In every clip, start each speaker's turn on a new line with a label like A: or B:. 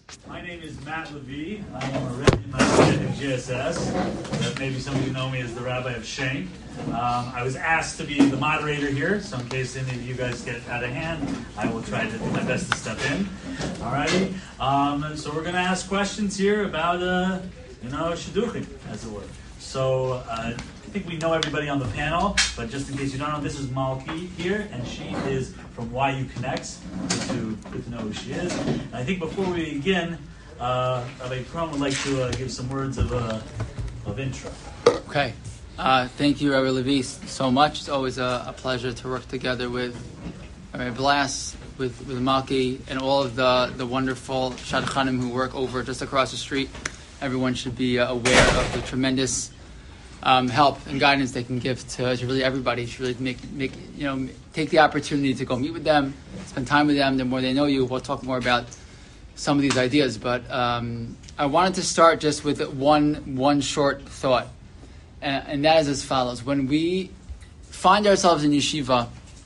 A: My name is Matt Levy. I am a Rebbe in my at GSS. Maybe some of you know me as the Rabbi of Shank. I was asked to be the moderator here, so in case any of you guys get out of hand, I will try to do my best to step in. Alrighty. So we're going to ask questions here about, shidduchim, as it were. So I think we know everybody on the panel, but just in case you don't know, this is Malki here, and she is from YU Connects. Good to know who she is. And I think before we begin, Rabbi Kron would like to give some words of intro.
B: Okay. Thank you, Rabbi Levi, so much. It's always a pleasure to work together with Rabbi Blas, with Malki, and all of the wonderful shadchanim who work over just across the street. Everyone should be aware of the tremendous help and guidance they can give to really everybody. You should really take the opportunity to go meet with them, spend time with them. The more they know you, we'll talk more about some of these ideas. But I wanted to start just with one short thought, and that is as follows: when we find ourselves in yeshiva,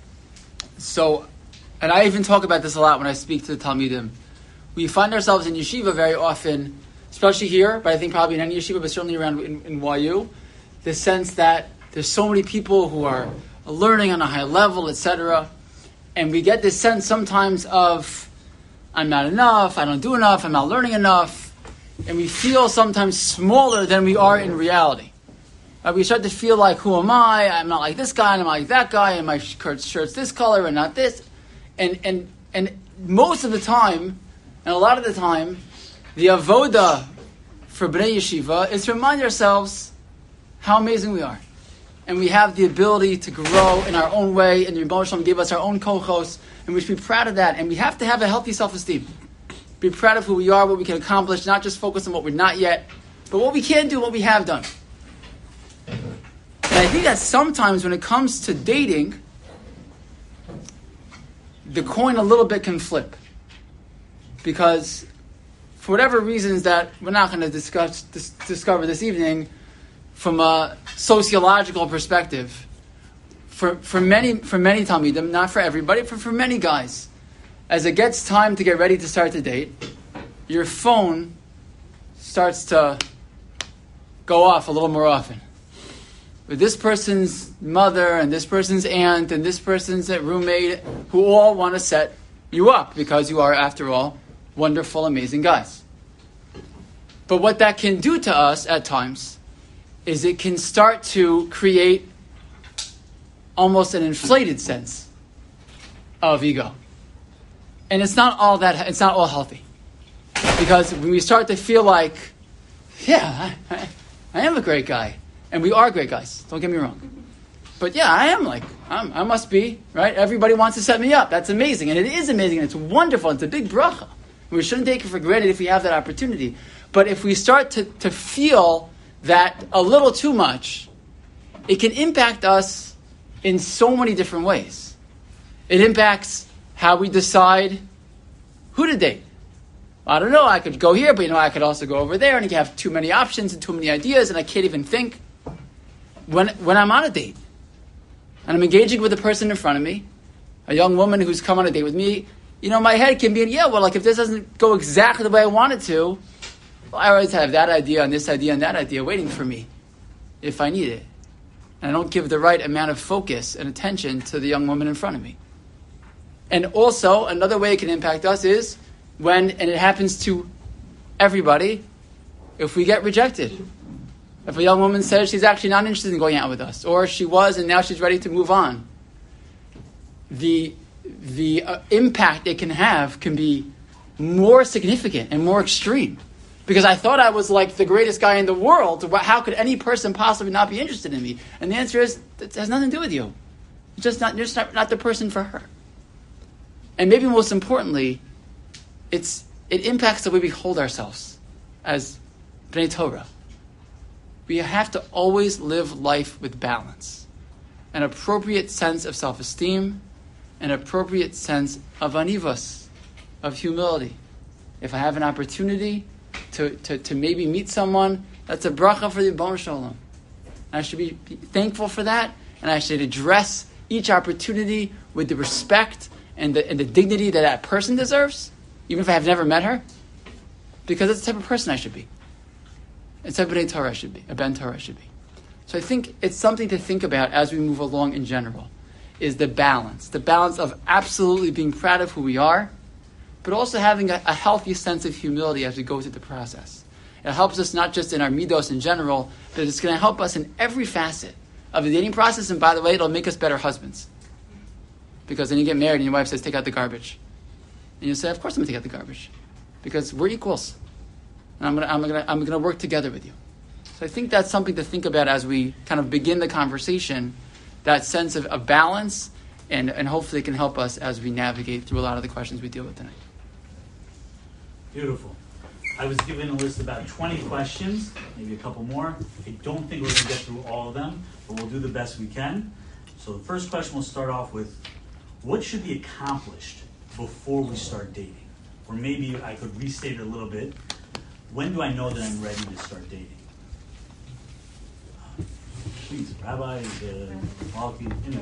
B: and I even talk about this a lot when I speak to the Talmidim, we find ourselves in yeshiva very often, especially here, but I think probably in any yeshiva, but certainly around in YU, the sense that there's so many people who are learning on a high level, etc. And we get this sense sometimes of, I'm not enough, I don't do enough, I'm not learning enough. And we feel sometimes smaller than we are in reality. We start to feel like, who am I? I'm not like this guy, and I'm not like that guy, and my shirt's this color and not this. And most of the time, and a lot of the time, the avoda for Bnei Yeshiva is to remind ourselves how amazing we are. And we have the ability to grow in our own way, and the Rebbe Shalom gave us our own kochos, and we should be proud of that. And we have to have a healthy self-esteem. Be proud of who we are, what we can accomplish, not just focus on what we're not yet, but what we can do, what we have done. And I think that sometimes when it comes to dating, the coin a little bit can flip. Because for whatever reasons that we're not going to discover this evening, from a sociological perspective, for many Talmidim, not for everybody, but for many guys, as it gets time to get ready to start the date, your phone starts to go off a little more often. With this person's mother and this person's aunt and this person's roommate, who all want to set you up because you are, after all, wonderful, amazing guys. But what that can do to us at times is it can start to create almost an inflated sense of ego. And it's not all healthy. Because when we start to feel like, yeah, I am a great guy. And we are great guys, don't get me wrong. But yeah, I must be, right? Everybody wants to set me up. That's amazing. And it is amazing. And it's wonderful. It's a big bracha. And we shouldn't take it for granted if we have that opportunity. But if we start to feel that a little too much, it can impact us in so many different ways. It impacts how we decide who to date. I don't know, I could go here, but I could also go over there, and you can have too many options and too many ideas, and I can't even think. When I'm on a date, and I'm engaging with the person in front of me, a young woman who's come on a date with me, my head can be in, if this doesn't go exactly the way I want it to, I always have that idea and this idea and that idea waiting for me if I need it. And I don't give the right amount of focus and attention to the young woman in front of me. And also, another way it can impact us is and it happens to everybody, if we get rejected. If a young woman says she's actually not interested in going out with us, or she was and now she's ready to move on, the impact it can have can be more significant and more extreme. Because I thought I was like the greatest guy in the world. How could any person possibly not be interested in me? And the answer is, it has nothing to do with you. You're just not the person for her. And maybe most importantly, it impacts the way we hold ourselves as Bnei Torah. We have to always live life with balance. An appropriate sense of self-esteem, an appropriate sense of anivos, of humility. If I have an opportunity to maybe meet someone, that's a bracha for the Rebbe Shalom. I should be thankful for that, and I should address each opportunity with the respect and the dignity that person deserves, even if I have never met her. because it's the type of person I should be. It's the type of Bnei Torah I should be, a Ben Torah I should be. So I think it's something to think about as we move along in general, is the balance of absolutely being proud of who we are, but also having a healthy sense of humility as we go through the process. It helps us not just in our midos in general, but it's going to help us in every facet of the dating process. And by the way, it'll make us better husbands. Because then you get married and your wife says, take out the garbage. And you say, of course I'm going to take out the garbage. Because we're equals. And I'm going to work together with you. So I think that's something to think about as we kind of begin the conversation, that sense of balance, and hopefully it can help us as we navigate through a lot of the questions we deal with tonight.
A: Beautiful. I was given a list of about 20 questions, maybe a couple more. I don't think we're going to get through all of them, but we'll do the best we can. So the first question we'll start off with, what should be accomplished before we start dating? Or maybe I could restate it a little bit. When do I know that I'm ready to start dating? Please, Rabbi, Malki, you know.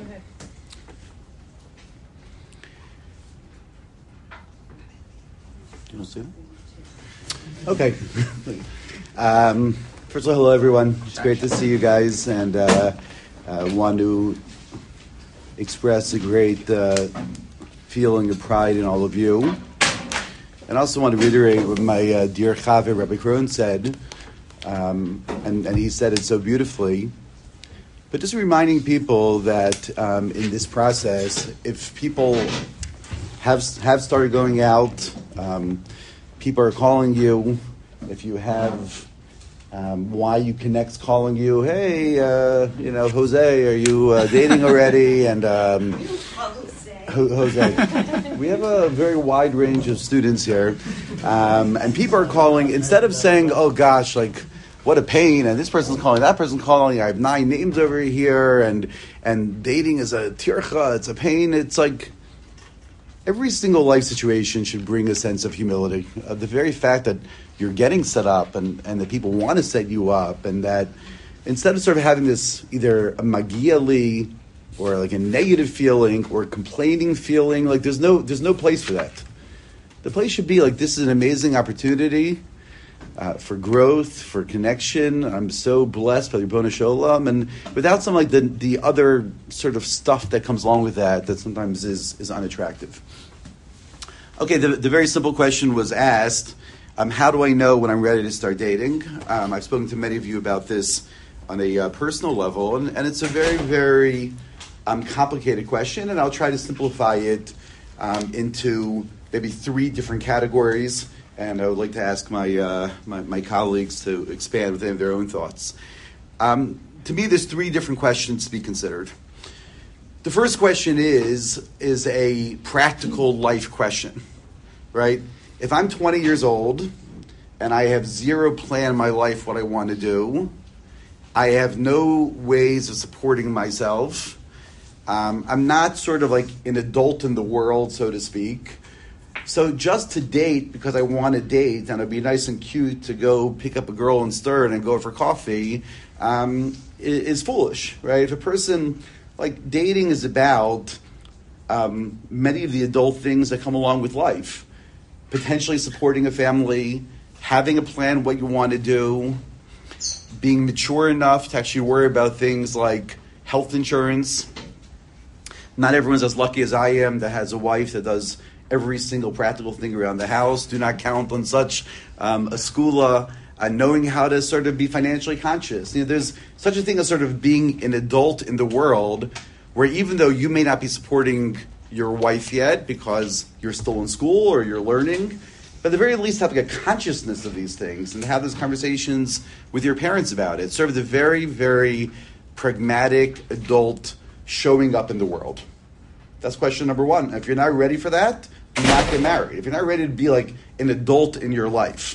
C: You want to see that? Okay. First of all, hello everyone. It's great to see you guys, and I want to express a great feeling of pride in all of you. And I also want to reiterate what my dear Chaver, Rabbi Krohn, said, and he said it so beautifully. But just reminding people that in this process, if people have started going out, people are calling you. If you have YU Connect's calling you, hey, Jose, are you dating already? And Jose, we have a very wide range of students here, and people are calling. Instead of saying, "Oh gosh, like what a pain," and this person's calling, that person's calling, I have 9 names over here, and dating is a tircha, it's a pain. It's like, every single life situation should bring a sense of humility. The very fact that you're getting set up and that people want to set you up, and that instead of sort of having this either a magiali or like a negative feeling or a complaining feeling, like there's no place for that. The place should be like, this is an amazing opportunity for growth, for connection. I'm so blessed by Ribono Shel Olam, and without some like the other sort of stuff that comes along with that sometimes is unattractive. Okay, the very simple question was asked, how do I know when I'm ready to start dating? I've spoken to many of you about this on a personal level, and it's a very, very complicated question, and I'll try to simplify it into maybe 3 different categories. And I would like to ask my colleagues to expand with their own thoughts. To me, there's 3 different questions to be considered. The first question is a practical life question, right? If I'm 20 years old and I have zero plan in my life what I want to do, I have no ways of supporting myself, I'm not sort of like an adult in the world, so to speak. So just to date because I want to date and it'd be nice and cute to go pick up a girl in Stern and go for coffee is foolish, right? If a person, like, dating is about many of the adult things that come along with life. Potentially supporting a family, having a plan what you want to do, being mature enough to actually worry about things like health insurance. Not everyone's as lucky as I am that has a wife that does every single practical thing around the house. Do not count on such a skula, knowing how to sort of be financially conscious. There's such a thing as sort of being an adult in the world where even though you may not be supporting your wife yet because you're still in school or you're learning, but at the very least having a consciousness of these things and have those conversations with your parents about it. Sort of the very, very pragmatic adult showing up in the world. That's question number 1. If you're not ready for that, do not get married. If you're not ready to be like an adult in your life.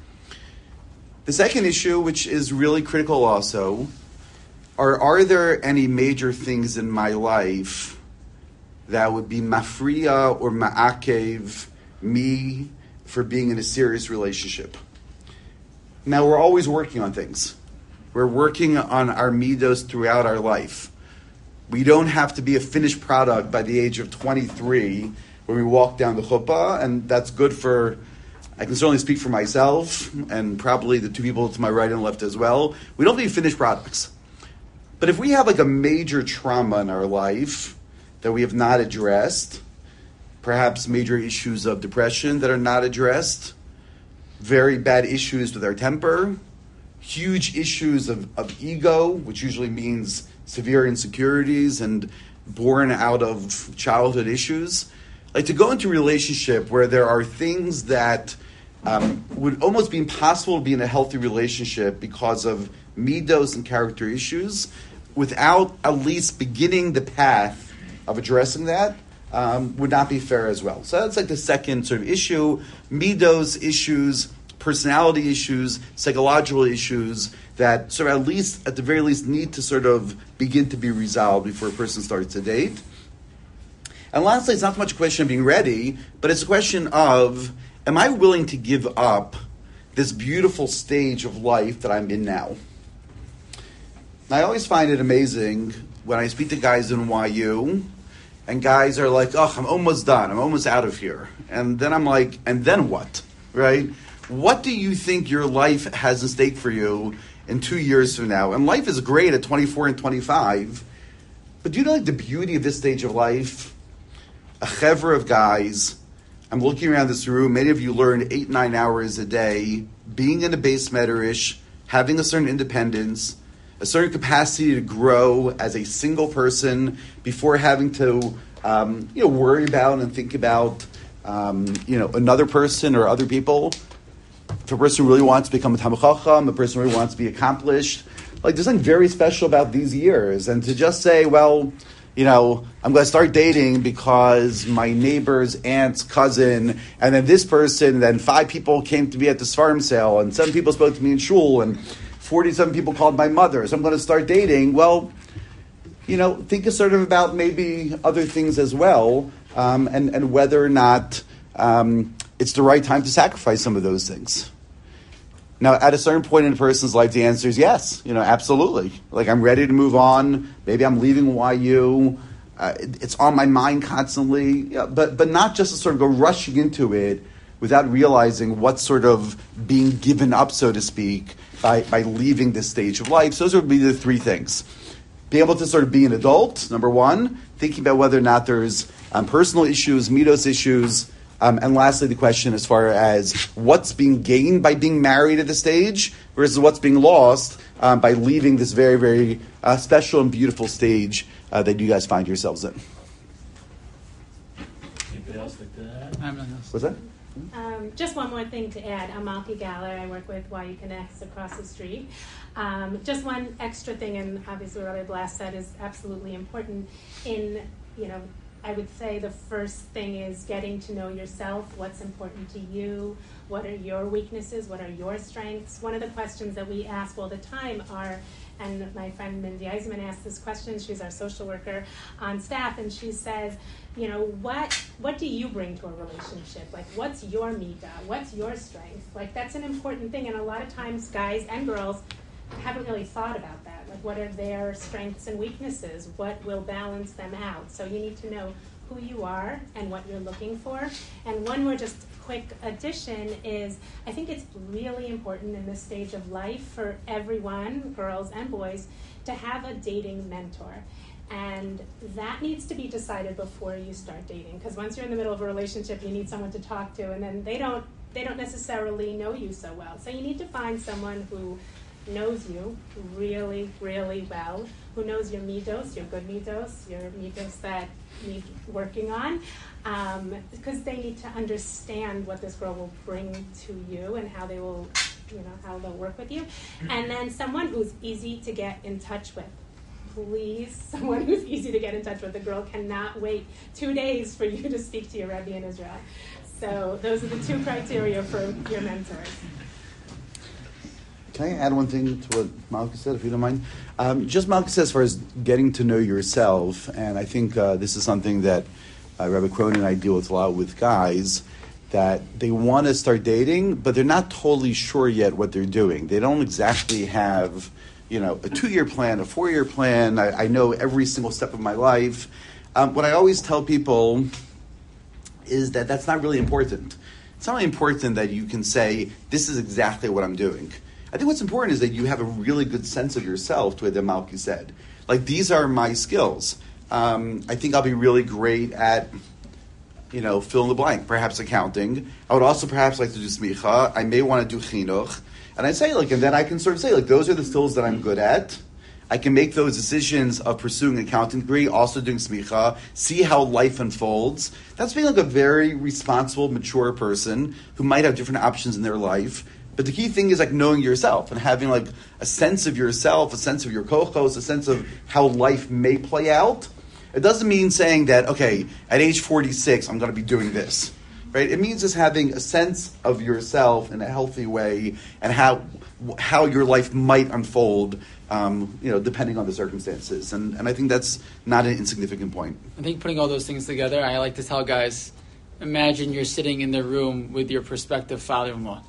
C: The second issue, which is really critical also, are there any major things in my life that would be mafriya or ma'akev me for being in a serious relationship? Now, we're always working on things. We're working on our midos throughout our life. We don't have to be a finished product by the age of 23 when we walk down the chuppah, and that's good for I can certainly speak for myself, and probably the two people to my right and left as well. We don't need finished products. But if we have like a major trauma in our life that we have not addressed, perhaps major issues of depression that are not addressed, very bad issues with our temper, huge issues of ego, which usually means severe insecurities and born out of childhood issues. Like to go into a relationship where there are things that would almost be impossible to be in a healthy relationship because of midos and character issues without at least beginning the path of addressing that would not be fair as well. So that's like the second sort of issue. Midos issues, personality issues, psychological issues that sort of at the very least need to sort of begin to be resolved before a person starts to date. And lastly, it's not so much a question of being ready, but it's a question of, am I willing to give up this beautiful stage of life that I'm in now? And I always find it amazing when I speak to guys in YU, and guys are like, oh, I'm almost done. I'm almost out of here. And then I'm like, and then what? Right? What do you think your life has in stake for you in 2 years from now? And life is great at 24 and 25, but do you know like the beauty of this stage of life? A chevra of guys, I'm looking around this room, many of you learn 8-9 hours a day, being in a base medrash, having a certain independence, a certain capacity to grow as a single person before having to worry about and think about another person or other people. If a person really wants to become a Talmid Chacham, a person really wants to be accomplished, like there's something very special about these years. And to just say, well, I'm going to start dating because my neighbor's aunt's cousin, and then this person, and then 5 people came to me at this farm sale, and 7 people spoke to me in shul, and 47 people called my mother, so I'm going to start dating. Well, think sort of about maybe other things as well, and whether or not it's the right time to sacrifice some of those things. Now, at a certain point in a person's life, the answer is yes. Absolutely. Like, I'm ready to move on. Maybe I'm leaving YU. It's on my mind constantly. Yeah, but not just to sort of go rushing into it without realizing what's sort of being given up, so to speak, by leaving this stage of life. So those would be the 3 things. Being able to sort of be an adult, number 1. Thinking about whether or not there's personal issues, midos issues, and lastly, the question as far as what's being gained by being married at this stage versus what's being lost by leaving this very, very special and beautiful stage that you guys find yourselves in.
A: Anybody else like that?
B: I have nothing else.
C: What's that?
D: Just one more thing to add. I'm Malki Galler. I work with YU Connects across the street. Just one extra thing, and obviously what Rabbi Blast said is absolutely important. I would say the first thing is getting to know yourself, what's important to you, what are your weaknesses, what are your strengths. One of the questions that we ask all the time are, and my friend Mindy Eisman asked this question, she's our social worker on staff, and she says, what do you bring to a relationship? Like, what's your midah? What's your strength? Like, that's an important thing, and a lot of times guys and girls haven't really thought about that. Like, what are their strengths and weaknesses? What will balance them out? So you need to know who you are and what you're looking for. And one more just quick addition is, I think it's really important in this stage of life for everyone, girls and boys, to have a dating mentor. And that needs to be decided before you start dating. Because once you're in the middle of a relationship, you need someone to talk to, and then they don't necessarily know you so well. So you need to find someone who knows you really, really well, who knows your midos, your good midos, your midos that need working on, because they need to understand what this girl will bring to you and how they will, how they'll work with you. And then someone who's easy to get in touch with. Please, someone who's easy to get in touch with. The girl cannot wait 2 days for you to speak to your Rebbe in Israel. So those are the 2 criteria for your mentors.
C: Can I add one thing to what Malka said, if you don't mind? Just Malka said as far as getting to know yourself, and I think this is something that Rabbi Cronin and I deal with a lot with guys, that they want to start dating, but they're not totally sure yet what they're doing. They don't exactly have, a 2-year plan, a 4-year plan. I know every single step of my life. What I always tell people is that that's not really important. it's not really important that you can say, this is exactly what I'm doing. I think what's important is that you have a really good sense of yourself, to what the Malki said. Like, these are my skills. I think I'll be really great at, fill in the blank, perhaps accounting. I would also perhaps like to do smicha. I may want to do chinuch. And I'd say, and then I can sort of say, those are the skills that I'm good at. I can make those decisions of pursuing an accounting degree, also doing smicha, see how life unfolds. That's being a very responsible, mature person who might have different options in their life. But the key thing is knowing yourself and having a sense of yourself, a sense of your kochos, a sense of how life may play out. It doesn't mean saying that, okay, at age 46, I'm going to be doing this. Right? It means just having a sense of yourself in a healthy way and how your life might unfold, depending on the circumstances. And I think that's not an insignificant point.
B: I think putting all those things together, I like to tell guys, imagine you're sitting in the room with your prospective father-in-law.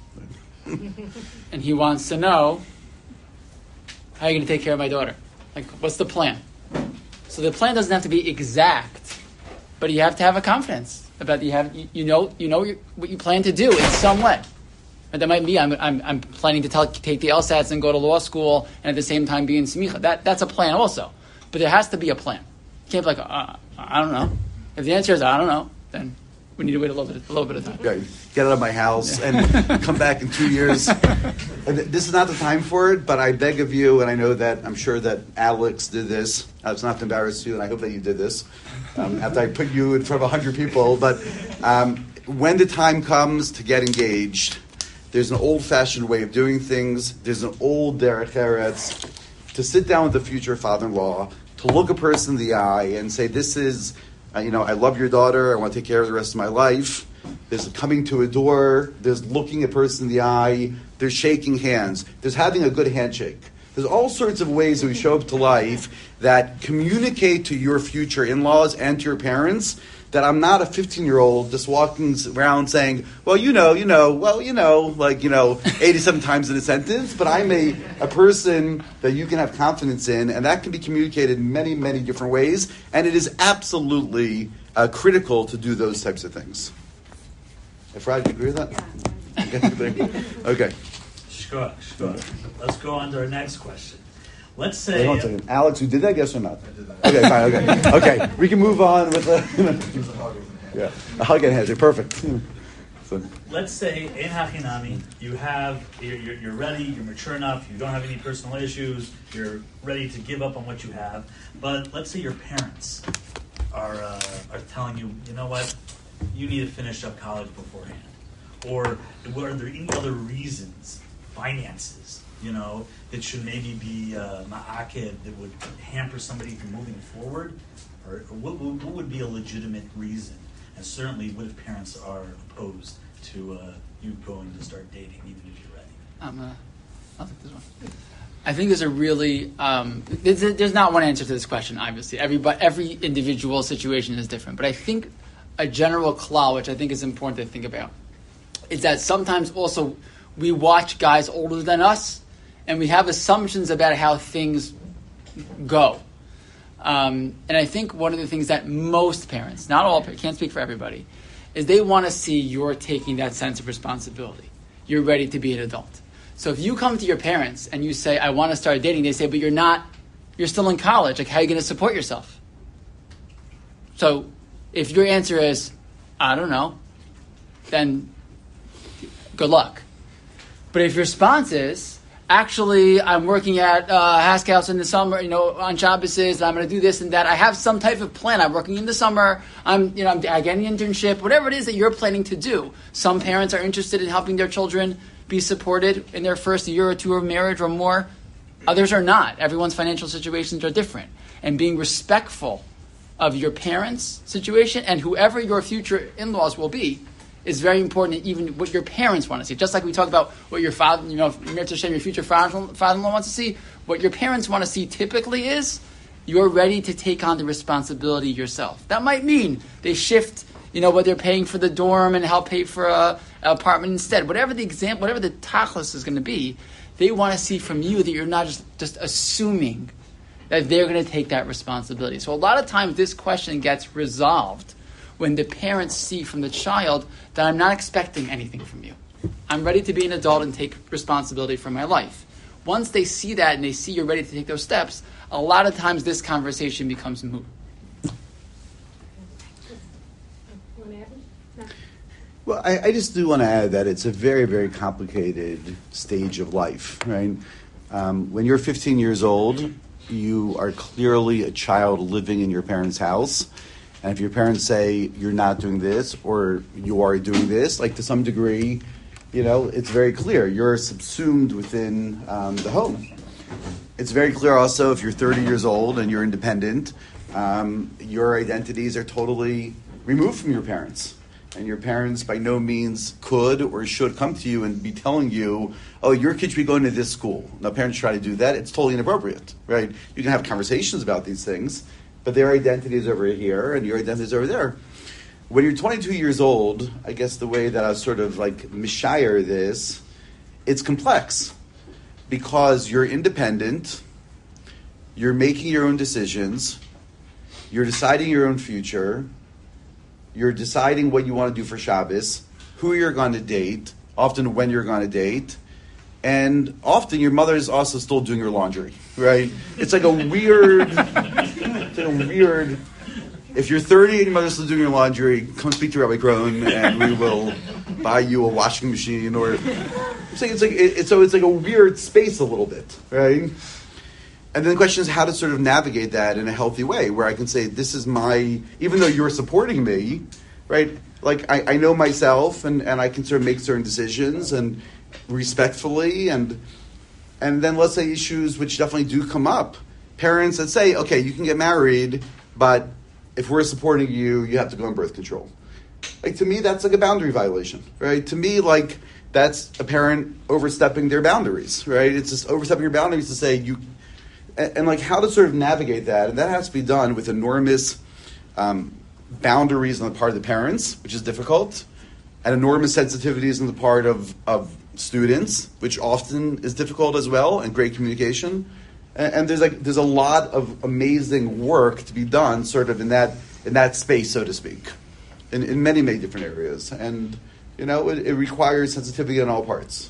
B: And he wants to know, how are you going to take care of my daughter? What's the plan? So the plan doesn't have to be exact, but you have to have a confidence about you know what you plan to do in some way. And that might be I'm planning to take the LSATs and go to law school and at the same time be in smicha. That's a plan also, but there has to be a plan. You can't be I don't know. If the answer is I don't know, then we need to wait a little bit of time.
C: Yeah, get out of my house and come back in 2 years. And this is not the time for it, but I beg of you, and I'm sure that Alex did this. It's not to embarrass you, and I hope that you did this after I put you in front of 100 people. But when the time comes to get engaged, there's an old-fashioned way of doing things. There's an old derech eretz to sit down with the future father-in-law, to look a person in the eye and say, this is... I love your daughter. I want to take care of the rest of my life. There's coming to a door. There's looking a person in the eye. There's shaking hands. There's having a good handshake. There's all sorts of ways that we show up to life that communicate to your future in-laws and to your parents that I'm not a 15-year-old just walking around saying, 87 times in a sentence, but I'm a person that you can have confidence in, and that can be communicated in many, many different ways, and it is absolutely critical to do those types of things. Efrat, do you agree with that?
D: Yeah.
C: Okay.
A: Sure. Let's go on to our next question. Let's say...
C: Wait, hold on a second. Alex, you did that, yes or not? I did that. Okay, fine, okay. We can move on with the... Yeah, a hug and handshake, perfect. So.
A: Let's say, in Hachinami, you're ready, you're mature enough, you don't have any personal issues, you're ready to give up on what you have, but let's say your parents are telling you, you know what, you need to finish up college beforehand. Or are there any other reasons, finances, that should maybe be ma'aked that would hamper somebody from moving forward? Or what would be a legitimate reason? And certainly, what if parents are opposed to you going to start dating, even if you're ready?
B: I'll take this one. I think there's a really there's not one answer to this question. Obviously, every individual situation is different. But I think a general klal, which I think is important to think about, is that sometimes also we watch guys older than us, and we have assumptions about how things go. And I think one of the things that most parents, not all parents, can't speak for everybody, is they want to see you're taking that sense of responsibility. You're ready to be an adult. So if you come to your parents and you say, I want to start dating, they say, but you're still in college. How are you going to support yourself? So if your answer is, I don't know, then good luck. But if your response is, actually, I'm working at Haskell's in the summer, on Shabbos, and I'm going to do this and that. I have some type of plan. I'm working in the summer. I get an internship, whatever it is that you're planning to do. Some parents are interested in helping their children be supported in their first year or two of marriage or more. Others are not. Everyone's financial situations are different. And being respectful of your parents' situation and whoever your future in-laws will be is very important, even what your parents want to see. Just like we talked about what your father, your future father-in-law wants to see, what your parents want to see typically is you're ready to take on the responsibility yourself. That might mean they shift, what they're paying for the dorm and help pay for an apartment instead. Whatever the tachlis is going to be, they want to see from you that you're not just assuming that they're going to take that responsibility. So a lot of times this question gets resolved when the parents see from the child that I'm not expecting anything from you. I'm ready to be an adult and take responsibility for my life. Once they see that and they see you're ready to take those steps, a lot of times this conversation becomes moot.
C: Well, I just do want to add that it's a very, very complicated stage of life, right? When you're 15 years old, you are clearly a child living in your parents' house. And if your parents say you're not doing this or you are doing this, like to some degree, it's very clear. You're subsumed within the home. It's very clear also if you're 30 years old and you're independent, your identities are totally removed from your parents. And your parents by no means could or should come to you and be telling you, oh, your kid should be going to this school. Now, parents try to do that. It's totally inappropriate, right? You can have conversations about these things, but their identity is over here and your identity is over there. When you're 22 years old, I guess the way that I was sort of like mishire this, it's complex because you're independent, you're making your own decisions, you're deciding your own future, you're deciding what you want to do for Shabbos, who you're going to date, often when you're going to date, and often your mother is also still doing your laundry, right? It's like a weird, if you're 30 and your mother's still doing your laundry, come speak to Rabbi Krohn and we will buy you a washing machine or, I'm saying it's like a weird space a little bit, right? And then the question is how to sort of navigate that in a healthy way, where I can say, this is even though you're supporting me, right? Like, I know myself, and I can sort of make certain decisions, and respectfully, and then let's say issues which definitely do come up. Parents that say, okay, you can get married, but if we're supporting you, you have to go on birth control. Like, to me, that's like a boundary violation, right? To me, like, that's a parent overstepping their boundaries, right? It's just overstepping your boundaries to say you... And like how to sort of navigate that, and that has to be done with enormous boundaries on the part of the parents, which is difficult, and enormous sensitivities on the part of students, which often is difficult as well, and great communication. And there's a lot of amazing work to be done, sort of in that space, so to speak, in many different areas, and it requires sensitivity on all parts.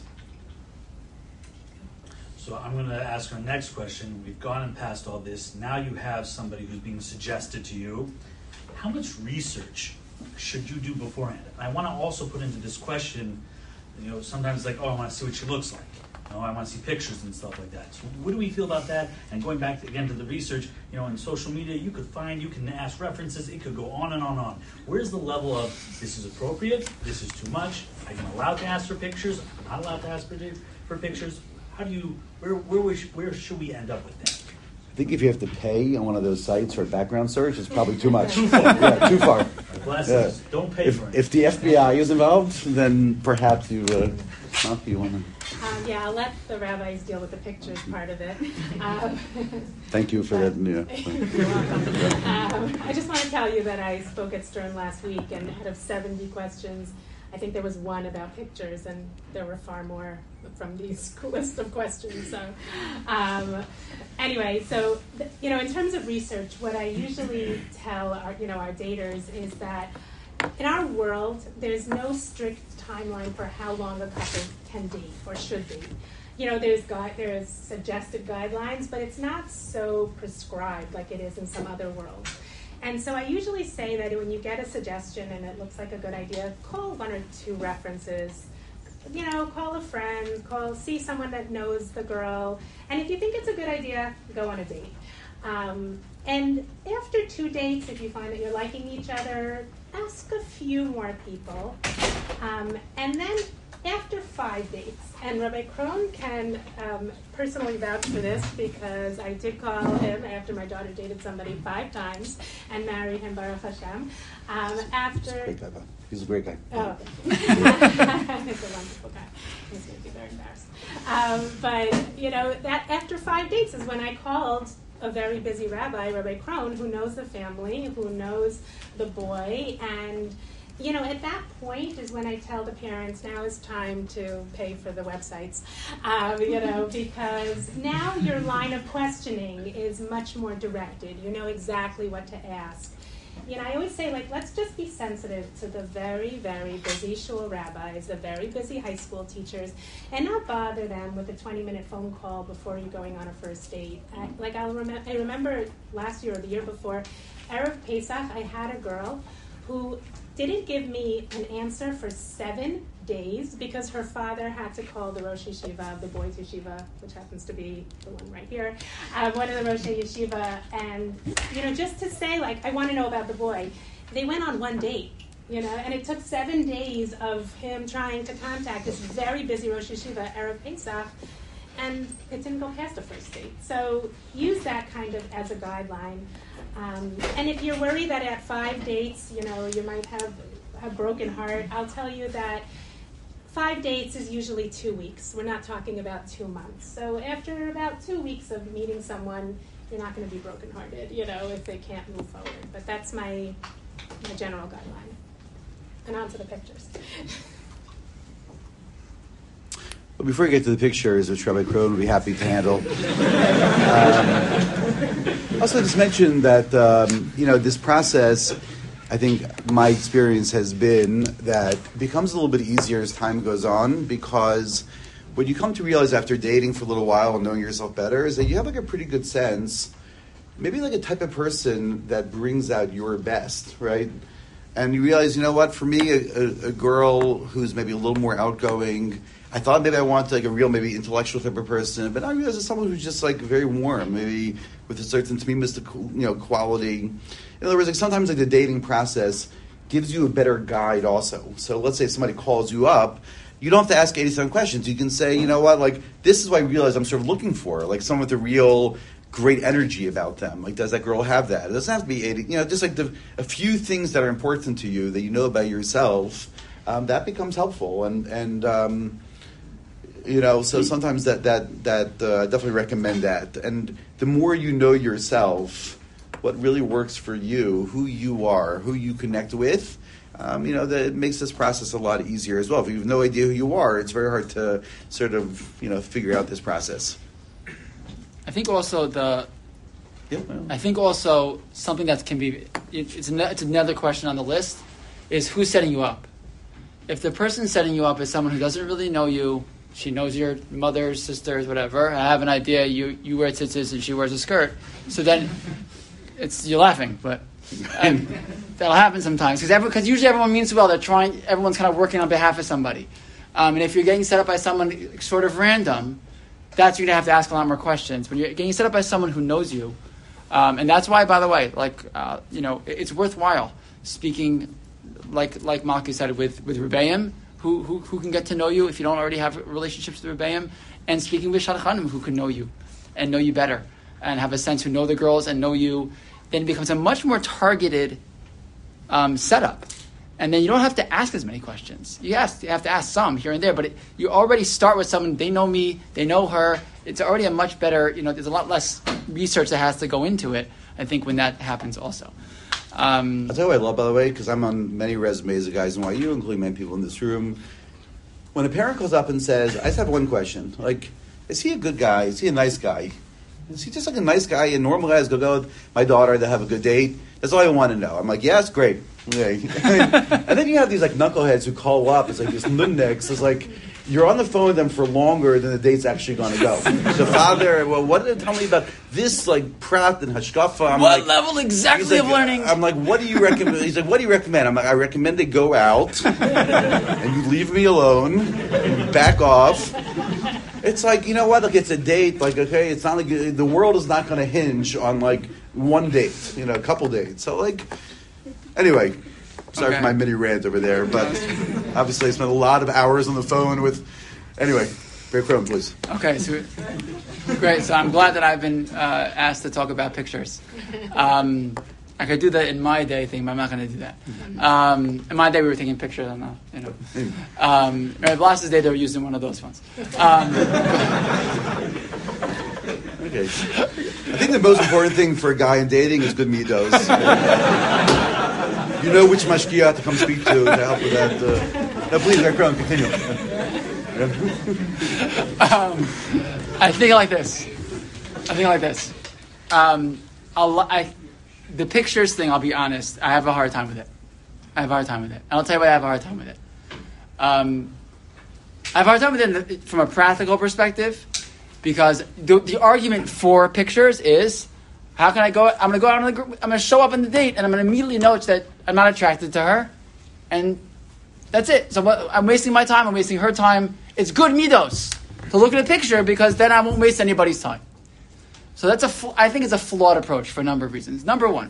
A: So I'm going to ask our next question. We've gone and past all this. Now you have somebody who's being suggested to you. How much research should you do beforehand? And I want to also put into this question, sometimes like, oh, I want to see what she looks like. I want to see pictures and stuff like that. So what do we feel about that? And going back again to the research, in social media, you can ask references. It could go on and on and on. Where's the level of this is appropriate, this is too much, I'm allowed to ask for pictures, I'm not allowed to ask for pictures? How do you, where should we end up with that?
C: I think if you have to pay on one of those sites for a background search, it's probably too much.
A: Too far.
C: Yeah, too far.
A: Bless don't pay for it.
C: If the FBI is involved, then perhaps you not be one.
D: I'll let the rabbis deal with the pictures part of it.
C: Thank you for that. Yeah.
D: You're welcome. I just want to tell you that I spoke at Stern last week, and out of 70 questions, I think there was one about pictures, and there were far more from these list of questions. So, anyway, in terms of research, what I usually tell our daters is that in our world, there's no strict timeline for how long a couple can date or should be. There's suggested guidelines, but it's not so prescribed like it is in some other worlds. And so I usually say that when you get a suggestion and it looks like a good idea, call one or two references. Call a friend, see someone that knows the girl. And if you think it's a good idea, go on a date. And after 2 dates, if you find that you're liking each other, ask a few more people. And then after 5 dates, and Rabbi Krohn can personally vouch for this because I did call him after my daughter dated somebody 5 times and married him, Baruch Hashem.
C: He's a great guy.
D: Oh, he's a wonderful guy. He's going to be very embarrassed. But that after 5 dates is when I called a very busy rabbi, Rabbi Krohn, who knows the family, who knows the boy, and at that point is when I tell the parents, now is time to pay for the websites, because now your line of questioning is much more directed. You know exactly what to ask. I always say, let's just be sensitive to the very, very busy shul rabbis, the very busy high school teachers, and not bother them with a 20-minute phone call before you're going on a first date. I remember last year or the year before, Erev Pesach, I had a girl who didn't give me an answer for 7 days because her father had to call the Rosh Yeshiva of the boys' yeshiva, which happens to be the one right here, one of the Rosh Yeshiva, and just to say I want to know about the boy. They went on one date, and it took 7 days of him trying to contact this very busy Rosh Yeshiva, Erev Pesach, and it didn't go past the first date. So use that kind of as a guideline. And if you're worried that at 5 dates, you might have a broken heart, I'll tell you that 5 dates is usually 2 weeks. We're not talking about 2 months. So after about 2 weeks of meeting someone, you're not going to be brokenhearted, if they can't move forward. But that's my general guideline. And on to the pictures.
C: Well, before we get to the pictures, which Rabbi Krohn would be happy to handle, also just mention that, this process, I think my experience has been that it becomes a little bit easier as time goes on, because what you come to realize after dating for a little while and knowing yourself better is that you have a pretty good sense, maybe a type of person that brings out your best, right? And you realize, for me, a girl who's maybe a little more outgoing, I thought maybe I wanted a real, maybe intellectual type of person, but I realized it's someone who's just very warm, maybe with a certain, to me, mystical, quality. In other words, sometimes the dating process gives you a better guide also. So let's say if somebody calls you up, you don't have to ask 87 questions. You can say, this is what I realize I'm sort of looking for, someone with a real great energy about them. Does that girl have that? It doesn't have to be 80, just a few things that are important to you that you know about yourself, that becomes helpful. So sometimes that definitely recommend that. And the more you know yourself, what really works for you, who you are, who you connect with, that it makes this process a lot easier as well. If you have no idea who you are, it's very hard to sort of, figure out this process.
B: I think also something that can be, it's another question on the list, is who's setting you up. If the person setting you up is someone who doesn't really know you, she knows your mother, sisters, whatever, I have an idea, you wear tzitzis and she wears a skirt, so then you're laughing, but that'll happen sometimes, because usually everyone means well, everyone's kind of working on behalf of somebody. And if you're getting set up by someone sort of random, that's you're going to have to ask a lot more questions. When you're getting set up by someone who knows you, and that's why, by the way, it's worthwhile speaking, like Malki said, with Rebbeim, who can get to know you if you don't already have relationships with Rebbeim, and speaking with Shadchanim, who can know you and know you better, and have a sense who know the girls and know you. Then it becomes a much more targeted setup. And then you don't have to ask as many questions. You have to ask some here and there, but you already start with someone, they know me, they know her. It's already a much better, there's a lot less research that has to go into it, I think, when that happens also.
C: I'll tell you what I love, by the way, because I'm on many resumes of guys in YU, including many people in this room. When a parent calls up and says, I just have one question, is he a good guy? Is he a nice guy? Is he just a nice guy, a normal guy? Go with my daughter to have a good date? That's all I want to know. I'm yes, great. Okay. And then you have these knuckleheads who call up. It's these nudniks. It's you're on the phone with them for longer than the date's actually going to go. The father, what did they tell me about this prat and hashkafa?
B: What level exactly of learning?
C: I'm what do you recommend? He's what do you recommend? I'm I recommend they go out and you leave me alone and you back off. It's it's a date. Okay, it's not the world is not going to hinge on one date. A couple dates. So anyway, sorry for my mini rant over there, but obviously I spent a lot of hours on the phone with. Anyway, Barry Krohn, please.
B: Okay, so great. So I'm glad that I've been asked to talk about pictures. I could do that in my day thing, but I'm not going to do that. In my day, we were taking pictures on the, Blas's day, they were using one of those ones.
C: Okay. I think the most important thing for a guy in dating is good midos. You know which mashkiach to come speak to help with that. No, please, Barry Krohn, continue.
B: I think like this. the pictures thing, I'll be honest, I have a hard time with it. And I'll tell you why I have a hard time with it. I have a hard time with it from a practical perspective, because the argument for pictures is, how can I go? I'm going to show up on the date, and I'm going to immediately note that I'm not attracted to her, and that's it. So I'm wasting my time. I'm wasting her time. It's good midos to look at a picture, because then I won't waste anybody's time. So I think it's a flawed approach for a number of reasons. Number one,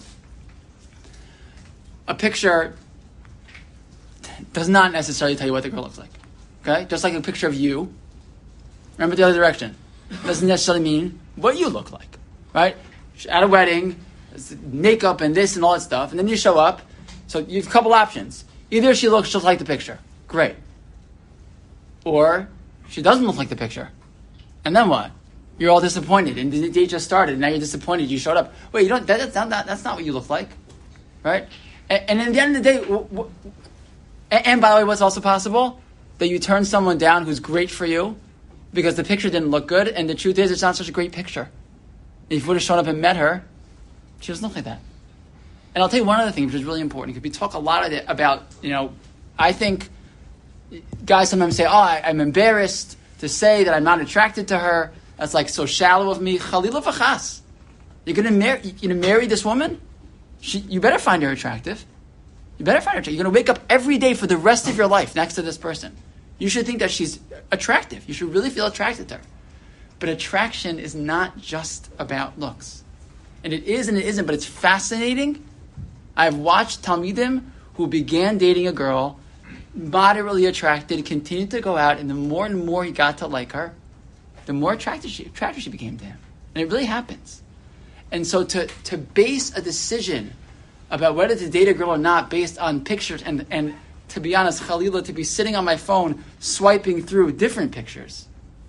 B: a picture does not necessarily tell you what the girl looks like. Okay? Just like a picture of you. Remember the other direction. Doesn't necessarily mean what you look like. Right? At a wedding, makeup and this and all that stuff, and then you show up. So you have a couple options. Either she looks just like the picture. Great. Or she doesn't look like the picture. And then what? You're all disappointed, and the date just started, and now you're disappointed you showed up. Wait, that's not what you look like. Right? And at the end of the day, and by the way, what's also possible? That you turn someone down who's great for you because the picture didn't look good, and the truth is, it's not such a great picture. If you would have shown up and met her, she doesn't look like that. And I'll tell you one other thing, which is really important, because we talk a lot about, I think guys sometimes say, I'm embarrassed to say that I'm not attracted to her. That's like so shallow of me. Chalila v'chas. You're going to marry this woman? You better find her attractive. You're going to wake up every day for the rest of your life next to this person. You should think that she's attractive. You should really feel attracted to her. But attraction is not just about looks. And it is and it isn't, but it's fascinating. I've watched Talmidim who began dating a girl, moderately attracted, continued to go out, and the more and more he got to like her, the more attractive she became to him. And it really happens. And so to base a decision about whether to date a girl or not based on pictures, and to be honest, Khalila, to be sitting on my phone swiping through different pictures,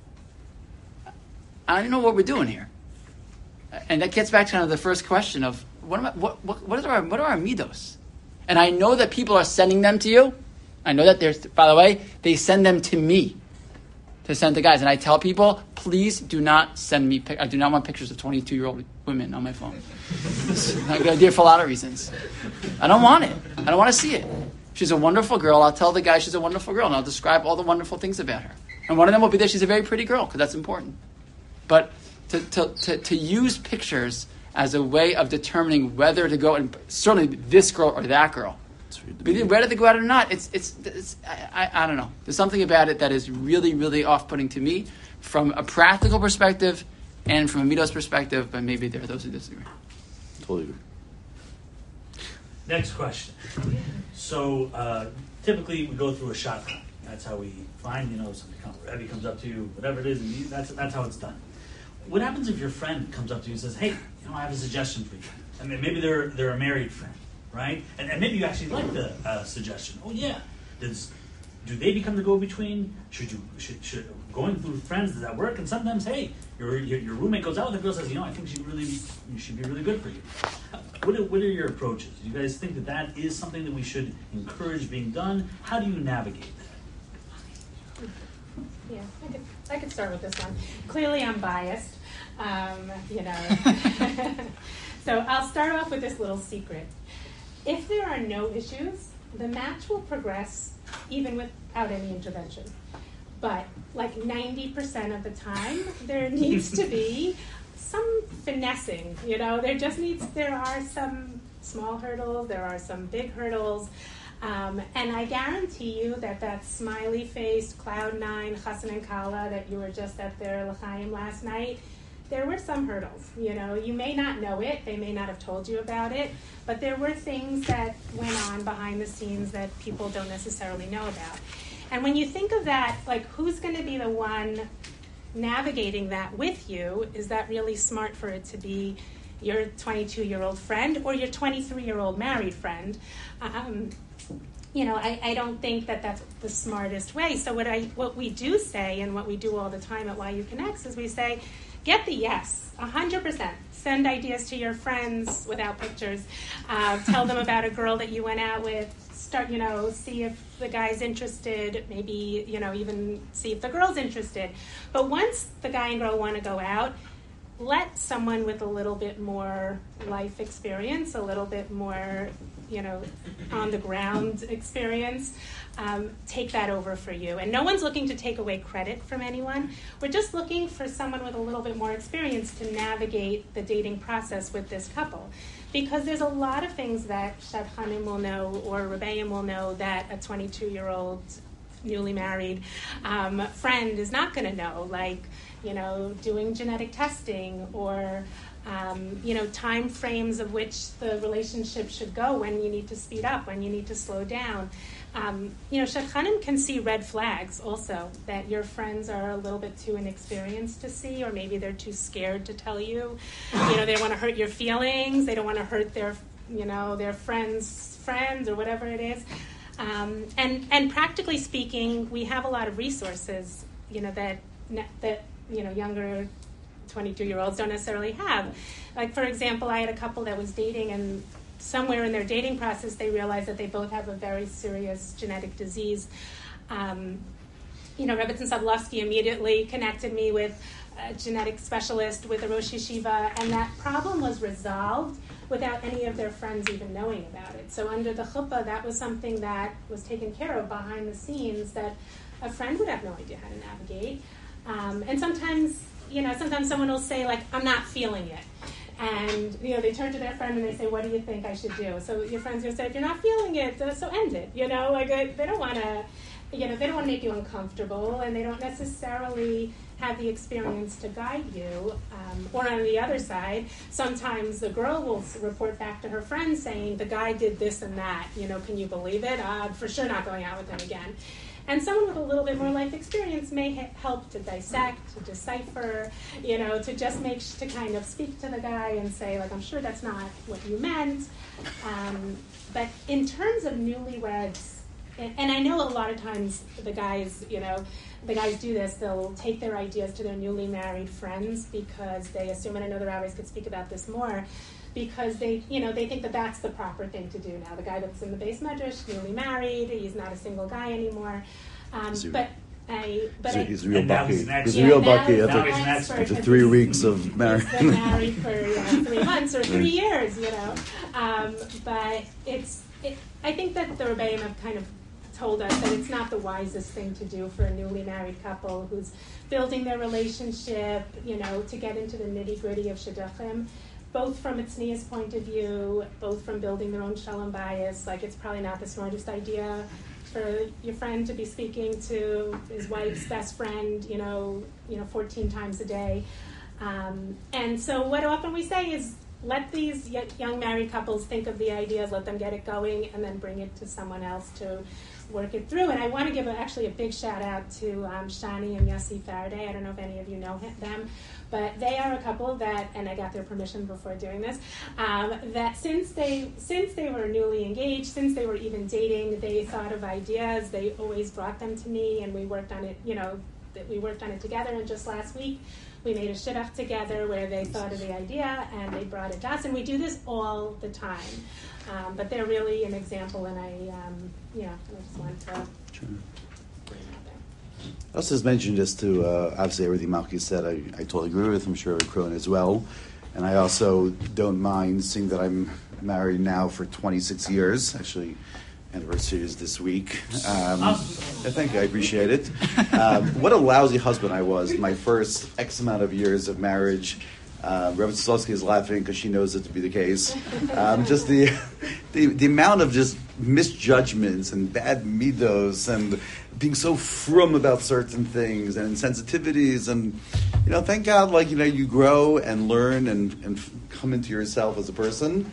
B: I don't know what we're doing here. And that gets back to kind of the first question of what are our midos? And I know that people are sending them to you. I know that by the way, they send them to me to send to guys. And I tell people, please do not send me, I do not want pictures of 22-year-old women on my phone. It's not a good idea for a lot of reasons. I don't want it. I don't want to see it. She's a wonderful girl. I'll tell the guy she's a wonderful girl, and I'll describe all the wonderful things about her. And one of them will be that she's a very pretty girl, because that's important. But to use pictures as a way of determining whether to go, and certainly this girl or that girl, whether to go out or not, I don't know. There's something about it that is really, really off-putting to me from a practical perspective and from a midos perspective, but maybe there are those who disagree.
C: Totally agree.
A: Next question. So typically we go through a shotgun. That's how we find, somebody comes up to you, whatever it is, and that's how it's done. What happens if your friend comes up to you and says, hey, I have a suggestion for you? I mean, maybe they're a married friend, right? And maybe you actually like the suggestion. Oh yeah. Do they become the go-between? Should going through friends, does that work? And sometimes, hey, your roommate goes out with a girl and says, I think you should be really good for you. What are your approaches? Do you guys think that is something that we should encourage being done? How do you navigate that?
D: Yeah, I could start with this one. Clearly, I'm biased, So I'll start off with this little secret. If there are no issues, the match will progress even without any intervention. But like 90% of the time, there needs to be some finessing. There are some small hurdles, there are some big hurdles. And I guarantee you that smiley-faced Cloud9 Chassan and Kala that you were just at their L'chaim last night, there were some hurdles. You may not know it, they may not have told you about it, but there were things that went on behind the scenes that people don't necessarily know about. And when you think of that, like who's going to be the one navigating that with you? Is that really smart for it to be your 22-year-old friend or your 23-year-old married friend? I don't think that that's the smartest way. So what we do say, and what we do all the time at YU Connects, is we say, get the yes, 100%. Send ideas to your friends without pictures. Tell them about a girl that you went out with. Start, see if the guy's interested. Maybe, even see if the girl's interested. But once the guy and girl want to go out, let someone with a little bit more life experience, a little bit more, on the ground experience, take that over for you. And no one's looking to take away credit from anyone. We're just looking for someone with a little bit more experience to navigate the dating process with this couple. Because there's a lot of things that Shadchanim will know or Rebbeim will know that a 22-year-old newly married friend is not going to know, like, doing genetic testing or, time frames of which the relationship should go, when you need to speed up, when you need to slow down. Shadchanim can see red flags also, that your friends are a little bit too inexperienced to see, or maybe they're too scared to tell you. They don't want to hurt your feelings. They don't want to hurt their friends' friends or whatever it is. And practically speaking, we have a lot of resources, that younger 22-year-olds don't necessarily have. Like, for example, I had a couple that was dating, and somewhere in their dating process, they realized that they both have a very serious genetic disease. Rebbetzin Sadlovsky immediately connected me with a genetic specialist, with a Rosh Yeshiva, and that problem was resolved without any of their friends even knowing about it. So under the chuppah, that was something that was taken care of behind the scenes that a friend would have no idea how to navigate. And sometimes someone will say, like, I'm not feeling it. And, they turn to their friend and they say, what do you think I should do? So your friend's going to say, if you're not feeling it, so end it. They don't want to, they don't want to make you uncomfortable, and they don't necessarily have the experience to guide you. Or on the other side, sometimes the girl will report back to her friend saying, the guy did this and that, can you believe it? For sure not going out with him again. And someone with a little bit more life experience may help to dissect, to decipher, to kind of speak to the guy and say, like, I'm sure that's not what you meant. But in terms of newlyweds, and I know a lot of times the guys do this, they'll take their ideas to their newly married friends because they assume, and I know the rabbis could speak about this more, because they think that that's the proper thing to do now. The guy that's in the Beis Medrash, newly married, he's not a single guy anymore.
C: He's real
A: and now
C: Bucky.
A: he's an
C: He's real Bucky
A: now he's an expert.
C: after 3 weeks of marriage.
D: He's been married for 3 months or 3 years, But I think that the Rebbeim have kind of told us that it's not the wisest thing to do for a newly married couple who's building their relationship, to get into the nitty-gritty of shidduchim, both from a tznius point of view, both from building their own shalom bayis. Like, it's probably not the smartest idea for your friend to be speaking to his wife's best friend, 14 times a day. And so what often we say is, let these young married couples think of the ideas, let them get it going, and then bring it to someone else to work it through. And I want to give a big shout out to Shani and Yossi Faraday. I don't know if any of you know them, but they are a couple that, and I got their permission before doing this, that since they were newly engaged, since they were even dating, they thought of ideas. They always brought them to me, and we worked on it. We worked on it together. And just last week, we made a shidduch together where they thought of the idea and they brought it to us. And we do this all the time. But they're really an example, and I just wanted to bring it out there.
C: I also just mentioned, just to obviously everything Malki said, I totally agree with. I'm sure Krohn as well. And I also don't mind seeing that I'm married now for 26 years. Actually, anniversary is this week. Thank you, I appreciate it. What a lousy husband I was my first X amount of years of marriage. Rebbe Tzolowski is laughing because she knows it to be the case. Just the amount of just misjudgments and bad midos and being so frum about certain things and insensitivities, and thank God, you grow and learn and come into yourself as a person,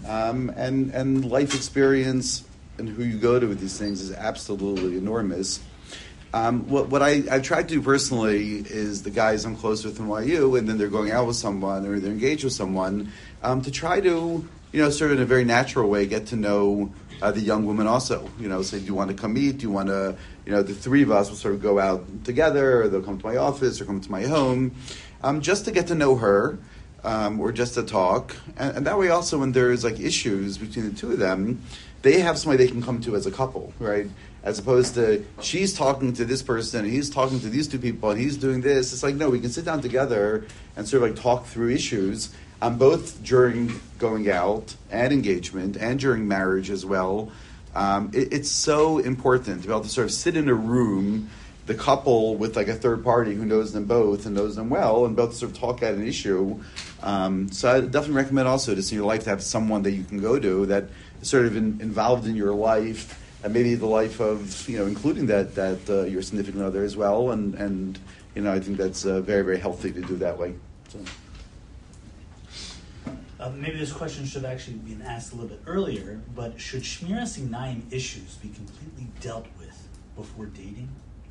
C: and life experience and who you go to with these things is absolutely enormous. What I've tried to do personally is the guys I'm close with in YU, and then they're going out with someone or they're engaged with someone, to try to, sort of in a very natural way, get to know the young woman also. Say, do you want to come eat? Do you want to, the three of us will sort of go out together, or they'll come to my office or come to my home, just to get to know her, or just to talk. And that way also, when there's issues between the two of them, they have somebody they can come to as a couple, right? as opposed to she's talking to this person, and he's talking to these two people, and he's doing this. It's like, no, we can sit down together and sort of like talk through issues, both during going out and engagement and during marriage as well. It's so important to be able to sort of sit in a room, the couple with like a third party who knows them both and knows them well, and both sort of talk at an issue. So I definitely recommend also just in your life to have someone that you can go to that is sort of involved in your life, and maybe the life of, including that your significant other as well. And I think that's very, very healthy to do that way. So.
A: Maybe this question should actually been asked a little bit earlier, but should Shmiras Einayim issues be completely dealt with before dating?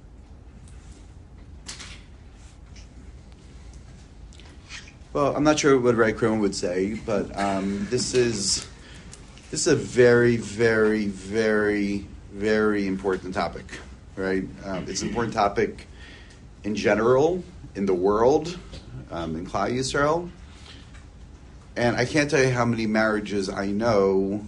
C: Well, I'm not sure what Ray Cronin would say, but this is a very, very, very, very important topic, right? It's an important topic in general, in the world, in Klal Yisrael. And I can't tell you how many marriages I know,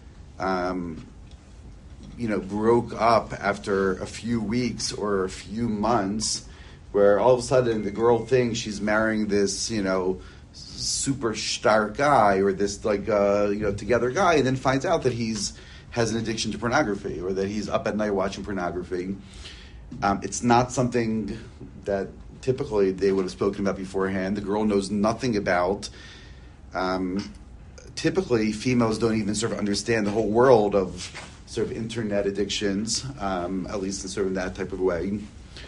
C: broke up after a few weeks or a few months, where all of a sudden the girl thinks she's marrying this, super stark guy, or this together guy, and then finds out that has an addiction to pornography, or that he's up at night watching pornography. It's not something that typically they would have spoken about beforehand. The girl knows nothing about. Typically, females don't even sort of understand the whole world of sort of internet addictions, at least in sort of that type of way.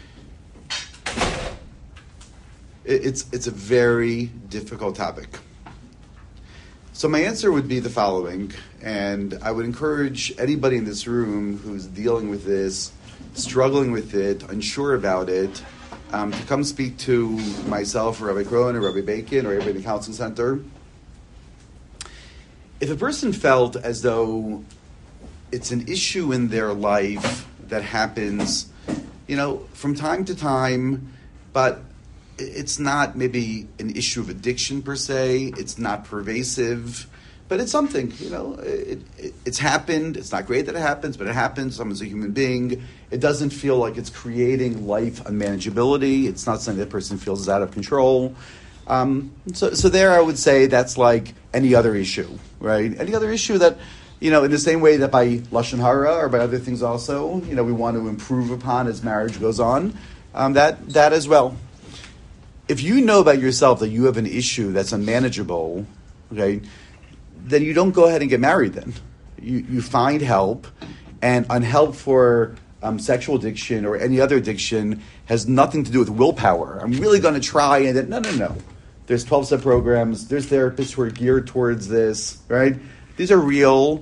C: It's a very difficult topic. So my answer would be the following, and I would encourage anybody in this room who's dealing with this, struggling with it, unsure about it, to come speak to myself, or Rabbi Cronin, or Rabbi Bacon, or everybody in the counseling center. If a person felt as though it's an issue in their life that happens, from time to time, but it's not maybe an issue of addiction per se, it's not pervasive, but it's something, it's happened. It's not great that it happens, but it happens. Someone's a human being. It doesn't feel like it's creating life unmanageability. It's not something that person feels is out of control. So there I would say that's like any other issue, right? Any other issue that, in the same way that by Lashon Hara or by other things also, we want to improve upon as marriage goes on, that as well. If you know about yourself that you have an issue that's unmanageable, okay, then you don't go ahead and get married then. You find help, and unhelp for sexual addiction or any other addiction has nothing to do with willpower. I'm really going to try, and then, no. There's 12-step programs. There's therapists who are geared towards this, right? These are real,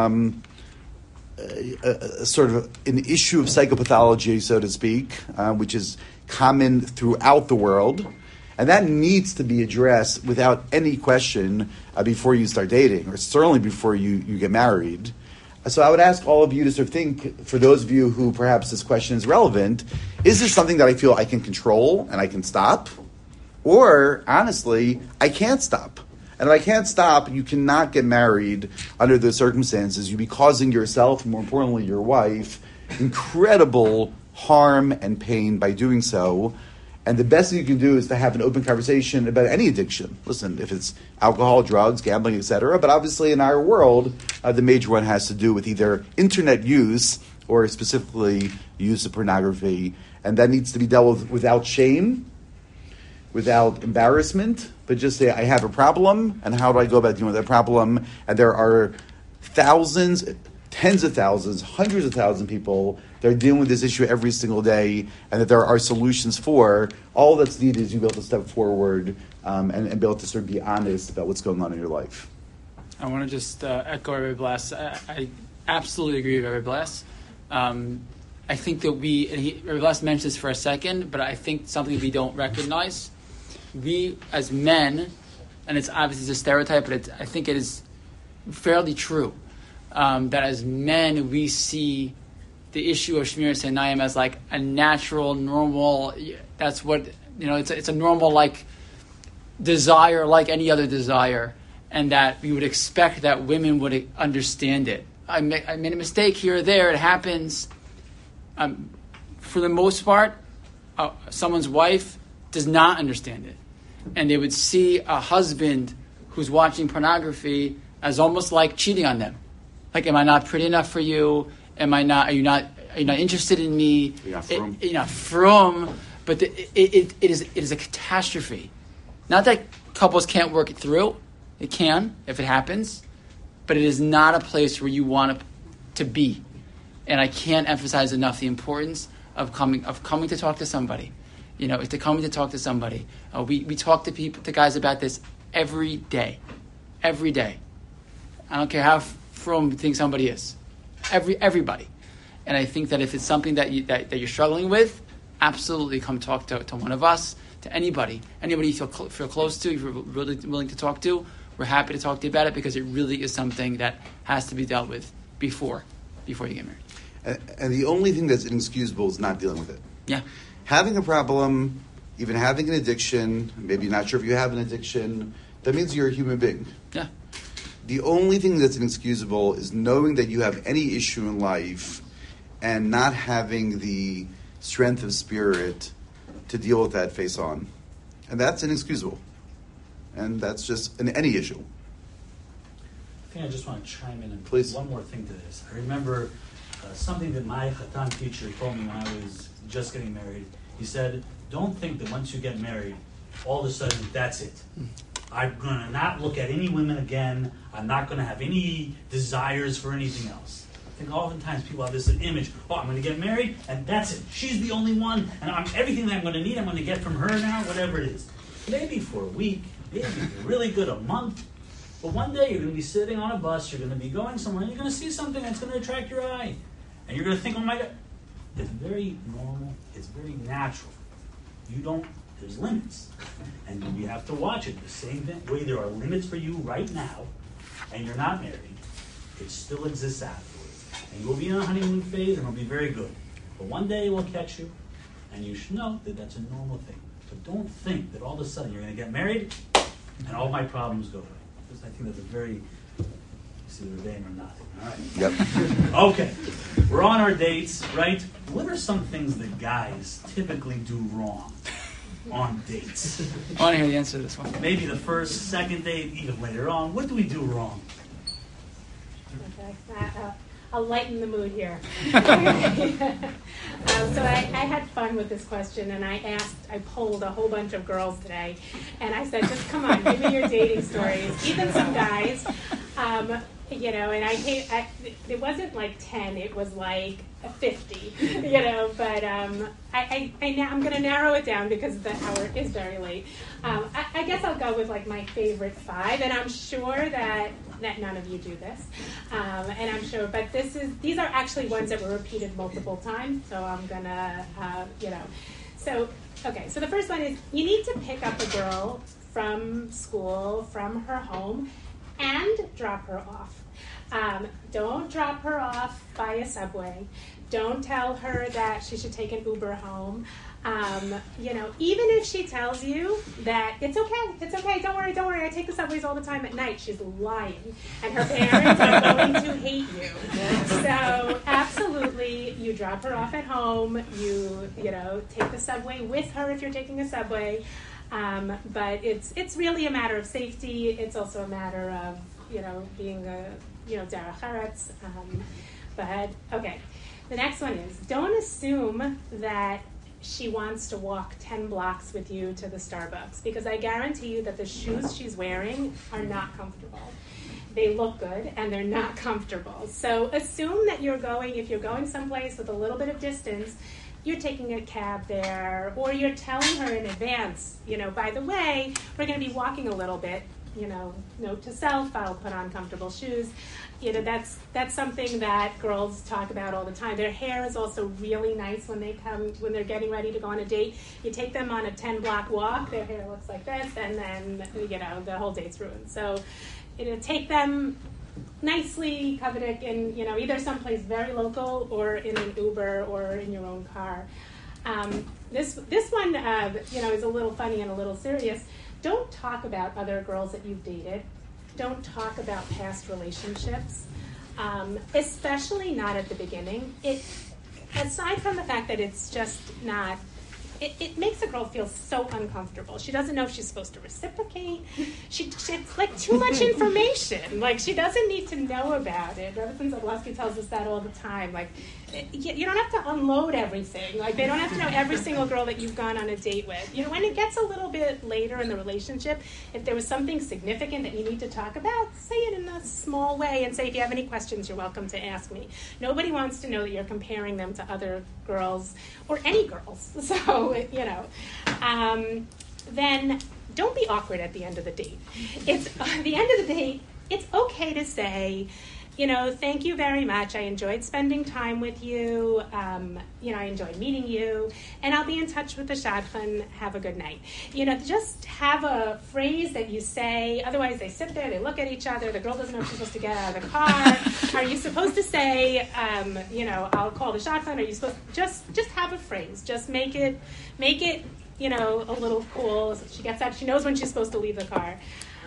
C: sort of an issue of psychopathology, so to speak, which is common throughout the world. And that needs to be addressed without any question before you start dating, or certainly before you get married. So I would ask all of you to sort of think, for those of you who perhaps this question is relevant, is this something that I feel I can control and I can stop? Or, honestly, I can't stop. And if I can't stop, you cannot get married under those circumstances. You'd be causing yourself, and more importantly, your wife, incredible harm and pain by doing so. And the best thing you can do is to have an open conversation about any addiction. Listen, if it's alcohol, drugs, gambling, etc. But obviously in our world, the major one has to do with either internet use or specifically use of pornography. And that needs to be dealt with without shame, without embarrassment, but just say, I have a problem, and how do I go about dealing with that problem? And there are thousands, tens of thousands, hundreds of thousands of people that are dealing with this issue every single day, and that there are solutions for. All that's needed is you be able to step forward and be able to sort of be honest about what's going on in your life.
B: I want to just echo Rabbi Blass. I absolutely agree with Rabbi Blass. I think that Rabbi Blass mentioned this for a second, but I think something we don't recognize. We, as men, and it's obviously a stereotype, but I think it is fairly true, that as men, we see the issue of Shmiras Einayim as like a natural, normal, that's what, it's a normal, like, desire like any other desire, and that we would expect that women would understand it. I made a mistake here or there, it happens, For the most part, someone's wife does not understand it. And they would see a husband who's watching pornography as almost like cheating on them. Like, am I not pretty enough for you? Are you not interested in me? You're not frum. But it is a catastrophe. Not that couples can't work it through. It can, if it happens. But it is not a place where you want to be. And I can't emphasize enough the importance of coming to talk to somebody. Coming to talk to somebody. We talk to guys about this every day. Every day. I don't care how frum you think somebody is. Everybody. And I think that if it's something that you're struggling with, absolutely come talk to one of us, to anybody you feel close to, if you're really willing to talk to. We're happy to talk to you about it because it really is something that has to be dealt with before you get married.
C: And the only thing that's inexcusable is not dealing with it.
B: Yeah.
C: Having a problem, even having an addiction, maybe not sure if you have an addiction, that means you're a human being.
B: Yeah.
C: The only thing that's inexcusable is knowing that you have any issue in life and not having the strength of spirit to deal with that face on. And that's inexcusable. And that's just in any issue.
A: I think I just want to chime in and
C: Please.
A: one more thing to this. I remember something that my Chatan teacher told me when I was just getting married. He said, don't think that once you get married, all of a sudden that's it. I'm going to not look at any women again. I'm not going to have any desires for anything else. I think oftentimes people have this image, I'm going to get married, and that's it. She's the only one, and everything that I'm going to need, I'm going to get from her now, whatever it is. Maybe for a week, maybe really good a month, but one day you're going to be sitting on a bus, you're going to be going somewhere, and you're going to see something that's going to attract your eye. And you're going to think, oh my God. It's very normal. It's very natural. There's limits. And you have to watch it. The same way there are limits for you right now, and you're not married, it still exists afterwards. And you'll be in a honeymoon phase, and it'll be very good. But one day it will catch you, and you should know that that's a normal thing. But don't think that all of a sudden you're going to get married, and all my problems go away. Because I think that's a very... It's either vain or nothing. All right.
C: Yep.
A: Okay. We're on our dates, right? What are some things that guys typically do wrong on dates?
B: I want to hear the answer to this one.
A: Maybe the first, second date, even later on. What do we do wrong?
D: Okay. I'll lighten the mood here. So I had fun with this question, and I polled a whole bunch of girls today, and I said, just come on, give me your dating stories. Even some guys, and it wasn't like 10, it was like 50, but I'm going to narrow it down because the hour is very late. I guess I'll go with like my favorite 5, and I'm sure that none of you do this, and I'm sure, but these are actually ones that were repeated multiple times, so I'm gonna, So the first one is, you need to pick up a girl from school, from her home, and drop her off. Don't drop her off by a subway. Don't tell her that she should take an Uber home. Even if she tells you that it's okay, don't worry, I take the subways all the time at night, she's lying. And her parents are going to hate you. So absolutely, you drop her off at home, you take the subway with her if you're taking a subway. But it's really a matter of safety. It's also a matter of, being a, derech eretz. But, okay. The next one is, don't assume that she wants to walk 10 blocks with you to the Starbucks, because I guarantee you that the shoes she's wearing are not comfortable. They look good, and they're not comfortable. So assume that if you're going someplace with a little bit of distance, you're taking a cab there, or you're telling her in advance, by the way, we're going to be walking a little bit, note to self, I'll put on comfortable shoes. That's something that girls talk about all the time. Their hair is also really nice when they're getting ready to go on a date. You take them on a 10-block walk, their hair looks like this, and then, the whole date's ruined. So, take them nicely, coveted in, either someplace very local or in an Uber or in your own car. This one, is a little funny and a little serious. Don't talk about other girls that you've dated. Don't talk about past relationships, especially not at the beginning. aside from the fact that it's just not, it makes a girl feel so uncomfortable. She doesn't know if she's supposed to reciprocate. It's like too much information. Like, she doesn't need to know about it. Rabbi Zablosky tells us that all the time. Like, you don't have to unload everything. Like, they don't have to know every single girl that you've gone on a date with. You know, when it gets a little bit later in the relationship, if there was something significant that you need to talk about, say it in a small way and say, if you have any questions, you're welcome to ask me. Nobody wants to know that you're comparing them to other girls or any girls. So, you know, then don't be awkward at the end of the date. It's the end of the date. It's okay to say, you know, thank you very much. I enjoyed spending time with you. You know, I enjoyed meeting you. And I'll be in touch with the shadchan. Have a good night. You know, just have a phrase that you say. Otherwise, they sit there, they look at each other. The girl doesn't know if she's supposed to get out of the car. Are you supposed to say, you know, I'll call the shadchan? Are you supposed to just have a phrase? Just make it, you know, a little cool. So she gets out. She knows when she's supposed to leave the car.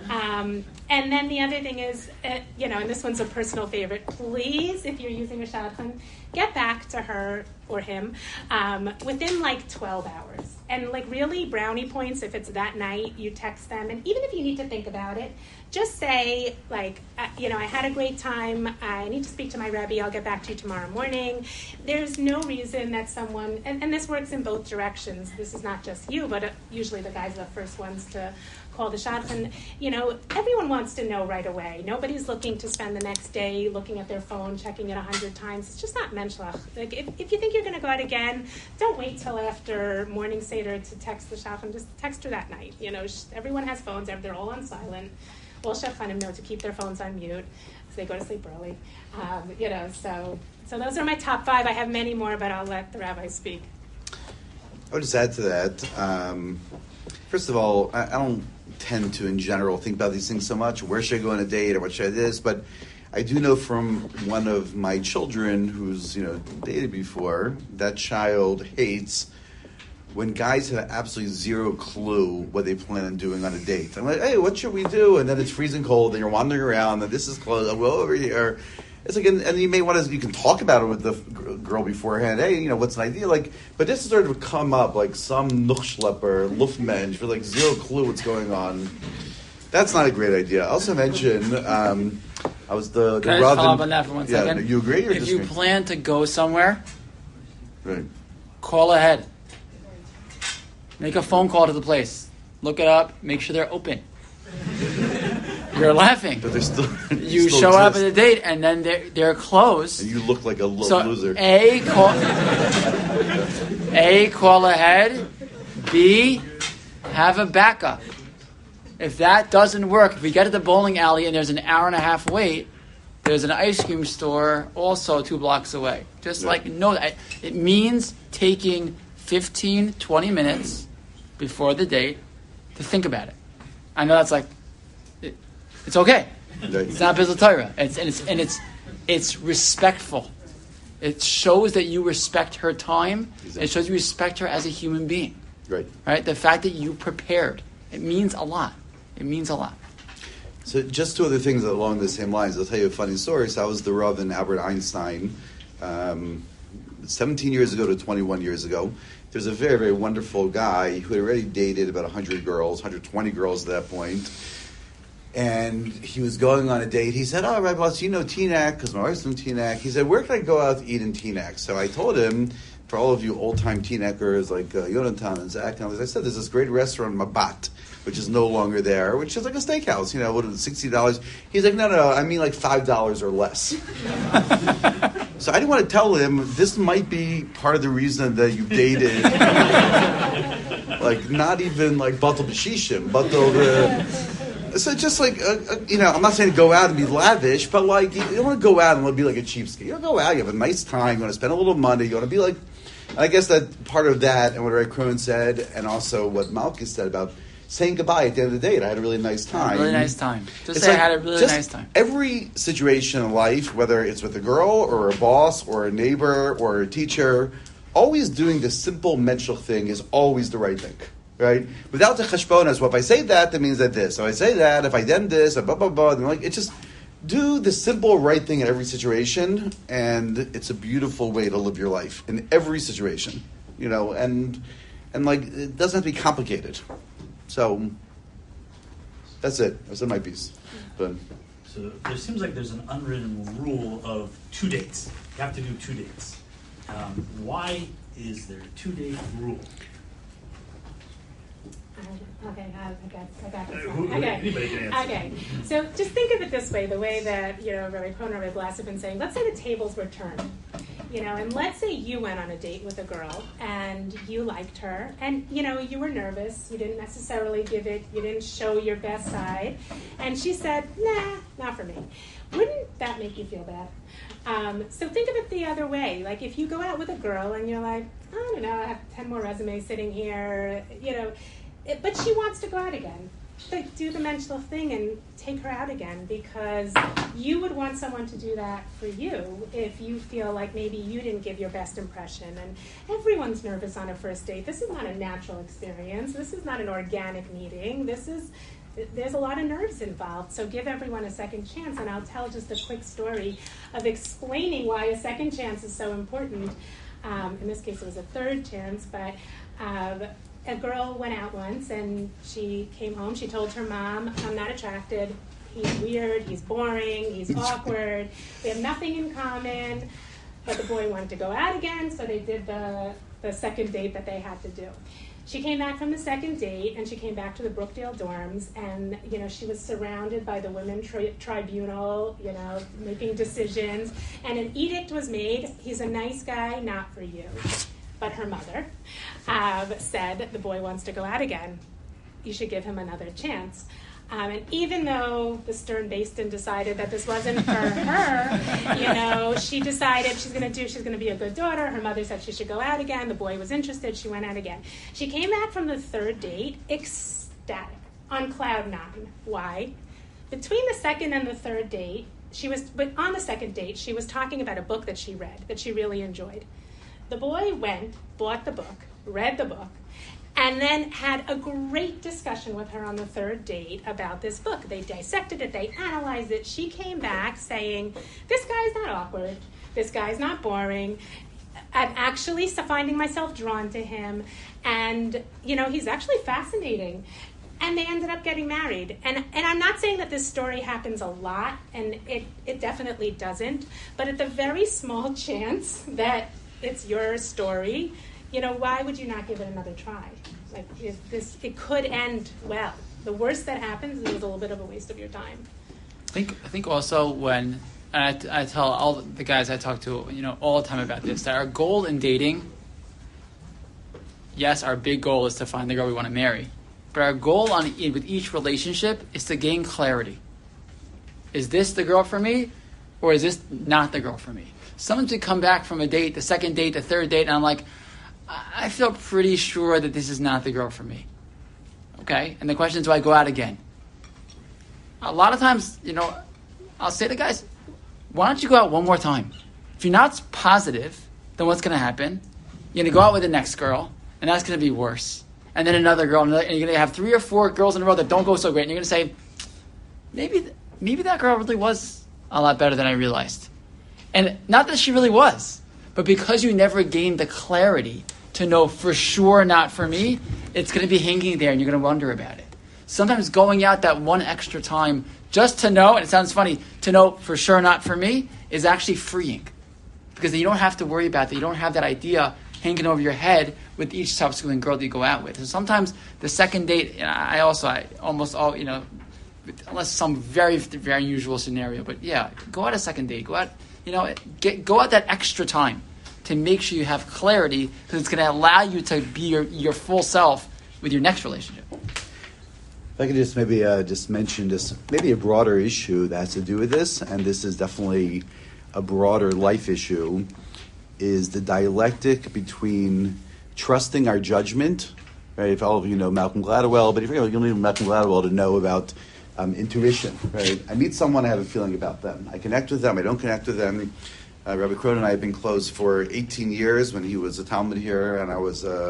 D: And then the other thing is, you know, and this one's a personal favorite, please, if you're using a shadchan, get back to her or him within like 12 hours. And like really brownie points, if it's that night, you text them. And even if you need to think about it, just say like, you know, I had a great time. I need to speak to my Rebbe. I'll get back to you tomorrow morning. There's no reason that someone, and this works in both directions. This is not just you, but usually the guys are the first ones to call the shadchan. You know, everyone wants to know right away. Nobody's looking to spend the next day looking at their phone, checking it 100 times. It's just not menschlich. Like, if you think you're going to go out again, don't wait till after morning seder to text the shadchan. Just text her that night. You know, everyone has phones. They're all on silent. All shadchanim know to keep their phones on mute, so they go to sleep early. You know, so those are my top 5. I have many more, but I'll let the rabbi speak.
C: I would just add to that. First of all, I don't tend to, in general, think about these things so much. Where should I go on a date, or what should I do this? But I do know from one of my children who's, you know, dated before, that child hates when guys have absolutely zero clue what they plan on doing on a date. I'm like, hey, what should we do? And then it's freezing cold, and you're wandering around, and this is closed, I'll go over here. It's like, and you may want to, you can talk about it with the girl beforehand. Hey, you know, what's an idea? Like, but this is sort of come up like some nuchschlepper, luftmensch, with like zero clue what's going on. That's not a great idea. I also mentioned, I was the
B: Can I just follow up on that for 1 second?
C: Yeah, you agree or
B: if
C: disagree?
B: you plan to go somewhere,
C: Right.
B: call ahead. Make a phone call to the place. Look it up. Make sure they're open. You're laughing.
C: But they're still
B: You
C: still
B: show up at
C: exist.
B: the date and then they're closed.
C: And you look like a
B: So
C: loser.
B: A, call ahead. B, have a backup. If that doesn't work, if we get to the bowling alley and there's an hour and a half wait, there's an ice cream store also 2 blocks away. Just
C: Yeah.
B: like know that. It means taking 15, 20 minutes before the date to think about it. I know that's like, it's okay.
C: Right.
B: It's not Bizzle Torah. It's respectful. It shows that you respect her time.
C: Exactly.
B: It shows you respect her as a human being.
C: Right.
B: Right? The fact that you prepared. It means a lot. It means a lot.
C: So just 2 other things along the same lines. I'll tell you a funny story. So I was the Rav in Albert Einstein 17 years ago to 21 years ago. There's a very, very wonderful guy who had already dated about 100 girls, 120 girls at that point. And he was going on a date. He said, oh, Rabbi Boss, you know Teaneck, because my wife's from Teaneck. He said, where can I go out to eat in Teaneck? So I told him, for all of you old-time Teaneckers like Yonatan and Zach, and others, I said, there's this great restaurant, Mabat, which is no longer there, which is like a steakhouse, you know, what is it, $60? He's like, no, I mean like $5 or less. So I didn't want to tell him, this might be part of the reason that you dated, like not even like Batal B'Shishim, Batal... So just like, you know, I'm not saying to go out and be lavish, but like, you don't want to go out and be like a cheapskate. You want to go out, you have a nice time, you want to spend a little money, you want to be like, and I guess that part of that, and what Ray Krohn said, and also what Malkus said about saying goodbye at the end of the date. I had a really nice time.
B: Really nice time. Just
C: It's
B: say
C: like,
B: I had a really
C: just
B: nice time.
C: Every situation in life, whether it's with a girl or a boss or a neighbor or a teacher, always doing the simple mental thing is always the right thing. Right? Without the cheshbonas, well, if I say that, that means that this. If I say that, if I then this, blah, blah, blah, then like, it's just, do the simple right thing in every situation, and it's a beautiful way to live your life in every situation, and like it doesn't have to be complicated. So that's it. I said my piece. But
A: so there seems like there's an unwritten rule of 2 dates. You have to do 2 dates. Why is there a 2-date rule?
D: Okay, I got this
A: Who-
D: one. Okay.
A: Anybody can answer.
D: Okay, so just think of it this way, the way that, Rabbi Cohen, Rabbi Glass have been saying, let's say the tables were turned, and let's say you went on a date with a girl and you liked her and, you were nervous, you didn't necessarily you didn't show your best side, and she said, nah, not for me. Wouldn't that make you feel bad? So think of it the other way. Like if you go out with a girl and you're like, I don't know, I have 10 more resumes sitting here, but she wants to go out again. Like, do the mental thing and take her out again, because you would want someone to do that for you if you feel like maybe you didn't give your best impression. And everyone's nervous on a first date. This is not a natural experience. This is not an organic meeting. There's a lot of nerves involved, so give everyone a second chance. And I'll tell just a quick story of explaining why a second chance is so important. In this case, it was a third chance, but a girl went out once and she came home. She told her mom, I'm not attracted. He's weird, he's boring, he's awkward. We have nothing in common. But the boy wanted to go out again, so they did the second date that they had to do. She came back from the second date, and she came back to the Brookdale dorms, and, she was surrounded by the women tribunal, making decisions, and an edict was made. He's a nice guy, not for you. But her mother said, the boy wants to go out again. You should give him another chance. And even though the Stern Basin decided that this wasn't for her, she decided she's going to be a good daughter. Her mother said she should go out again. The boy was interested. She went out again. She came back from the third date ecstatic, on cloud 9. Why? Between the second and the third date, but on the second date, she was talking about a book that she read, that she really enjoyed. The boy went, bought the book, read the book, and then had a great discussion with her on the third date about this book. They dissected it, they analyzed it. She came back saying, this guy's not awkward, this guy's not boring. I'm actually finding myself drawn to him, and he's actually fascinating. And they ended up getting married. And I'm not saying that this story happens a lot, and it definitely doesn't, but at the very small chance that it's your story, why would you not give it another try? Like, it could end well. The worst that happens is a little bit of a waste of your time.
B: I think also when, and I tell all the guys I talk to, all the time about this, that our goal in dating, yes, our big goal is to find the girl we want to marry. But our goal with each relationship is to gain clarity. Is this the girl for me, or is this not the girl for me? Sometimes we come back from a date, the second date, the third date, and I'm like, I feel pretty sure that this is not the girl for me. Okay? And the question is, do I go out again? A lot of times, I'll say to guys, why don't you go out one more time? If you're not positive, then what's going to happen? You're going to go out with the next girl, and that's going to be worse. And then another girl, and you're going to have 3 or 4 girls in a row that don't go so great, and you're going to say, maybe that girl really was a lot better than I realized. And not that she really was, but because you never gained the clarity to know for sure not for me, it's going to be hanging there and you're going to wonder about it. Sometimes going out that one extra time just to know, and it sounds funny, to know for sure not for me is actually freeing. Because you don't have to worry about that. You don't have that idea hanging over your head with each subsequent girl that you go out with. And sometimes the second date, I almost all, unless some very, very unusual scenario, but yeah, go out a second date. Go out, go out that extra time to make sure you have clarity, because it's going to allow you to be your full self with your next relationship.
C: If I could just maybe just mention maybe a broader issue that has to do with this, and this is definitely a broader life issue, is the dialectic between trusting our judgment. Right? If all of you know Malcolm Gladwell, but if you don't need Malcolm Gladwell to know about intuition. Right? I meet someone, I have a feeling about them. I connect with them, I don't connect with them. Rabbi Cronin and I have been close for 18 years. When he was a Talmud here and I was a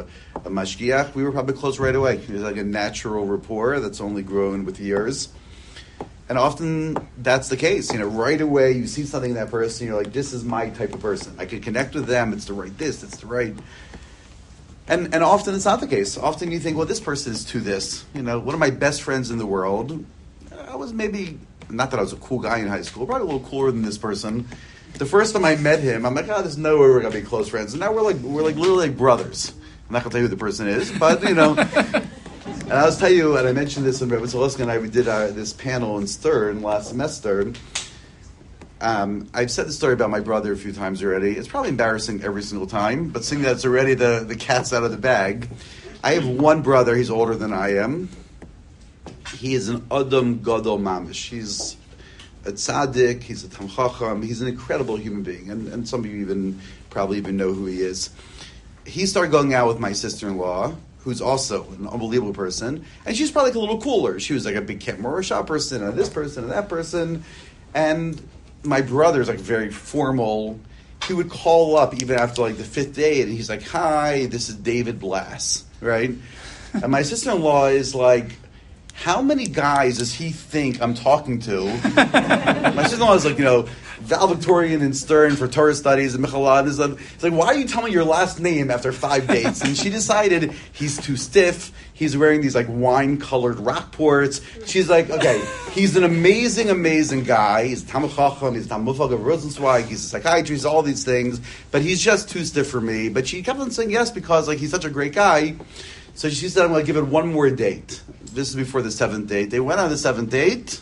C: mashgiach, we were probably close right away. It was like a natural rapport that's only grown with years. And often that's the case. Right away you see something in that person, you're like, this is my type of person. I can connect with them. It's the right this. It's the right. And often it's not the case. Often you think, well, this person is to this. One of my best friends in the world, I was maybe, not that I was a cool guy in high school, probably a little cooler than this person. The first time I met him, I'm like, there's no way we're going to be close friends. And now we're literally like brothers. I'm not going to tell you who the person is, but, And I'll tell you, and I mentioned this when Rebbe Zaleska and I did this panel in Stern last semester. I've said the story about my brother a few times already. It's probably embarrassing every single time, but seeing that it's already the cat's out of the bag. I have one brother, he's older than I am. He is an Adam Gadol Mamish. He's a tzaddik, he's a Tam Chacham, he's an incredible human being, and some of you probably even know who he is. He started going out with my sister-in-law, who's also an unbelievable person, and she's probably a little cooler. She was like a big Kent Morishah person, and this person, and that person, and my brother's like very formal. He would call up even after like the fifth date, and he's like, "Hi, this is David Blass," right? And my sister-in-law is like, how many guys does he think I'm talking to? My sister-in-law is like, valedictorian in Stern for Torah studies and Michalad. It's like, why are you telling me your last name after 5 dates? And she decided he's too stiff. He's wearing these like wine-colored Rockports. She's like, okay, he's an amazing, amazing guy. He's Talmid Chacham. He's Talmid Mufag of Rosenzweig. He's a psychiatrist. All these things, but he's just too stiff for me. But she kept on saying yes because like he's such a great guy. So she said, I'm going to give it one more date. This is before the 7th date. They went on the 7th date.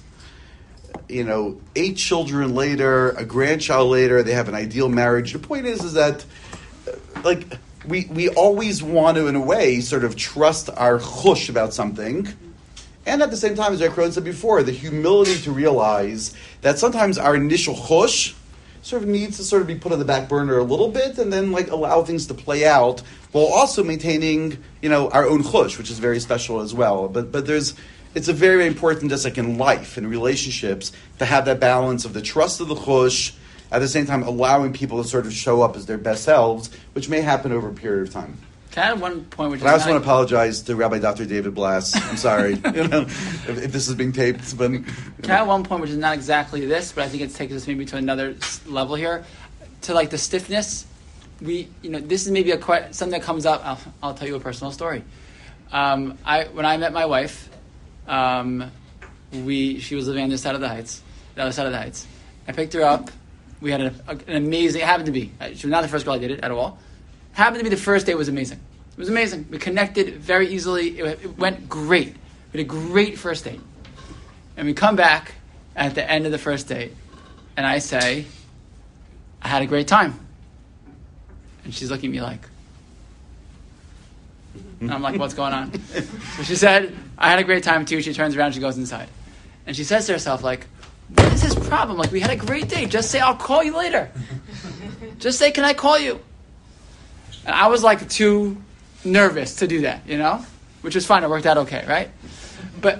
C: 8 children later, a grandchild later, they have an ideal marriage. The point is that, like, we always want to, in a way, sort of trust our chush about something. And at the same time, as Jack Cronin said before, the humility to realize that sometimes our initial chush sort of needs to sort of be put on the back burner a little bit and then, like, allow things to play out while also maintaining, our own chush, which is very special as well. But it's a very, very important, just like in life and relationships, to have that balance of the trust of the chush, at the same time allowing people to sort of show up as their best selves, which may happen over a period of time.
B: Can I add one point?
C: I also want to apologize to Rabbi Dr. David Blass. I'm sorry, if this is being taped. But
B: Can I add one point, which is not exactly this, but I think it takes us maybe to another level here, to like the stiffness. This is maybe something that comes up. I'll tell you a personal story. When I met my wife, she was living on the other side of the heights. I picked her up. We had an amazing. It happened to be. She was not the first girl I did it at all. Happened to be the first day was amazing. It was amazing. We connected very easily. It went great. We had a great first date. And we come back at the end of the first date, and I say, I had a great time. And she's looking at me like, and I'm like, what's going on? So she said, I had a great time too. She turns around, she goes inside. And she says to herself, like, what is his problem? Like, we had a great day. Just say, I'll call you later. Just say, can I call you? And I was like too nervous to do that, which was fine. It worked out okay, right? But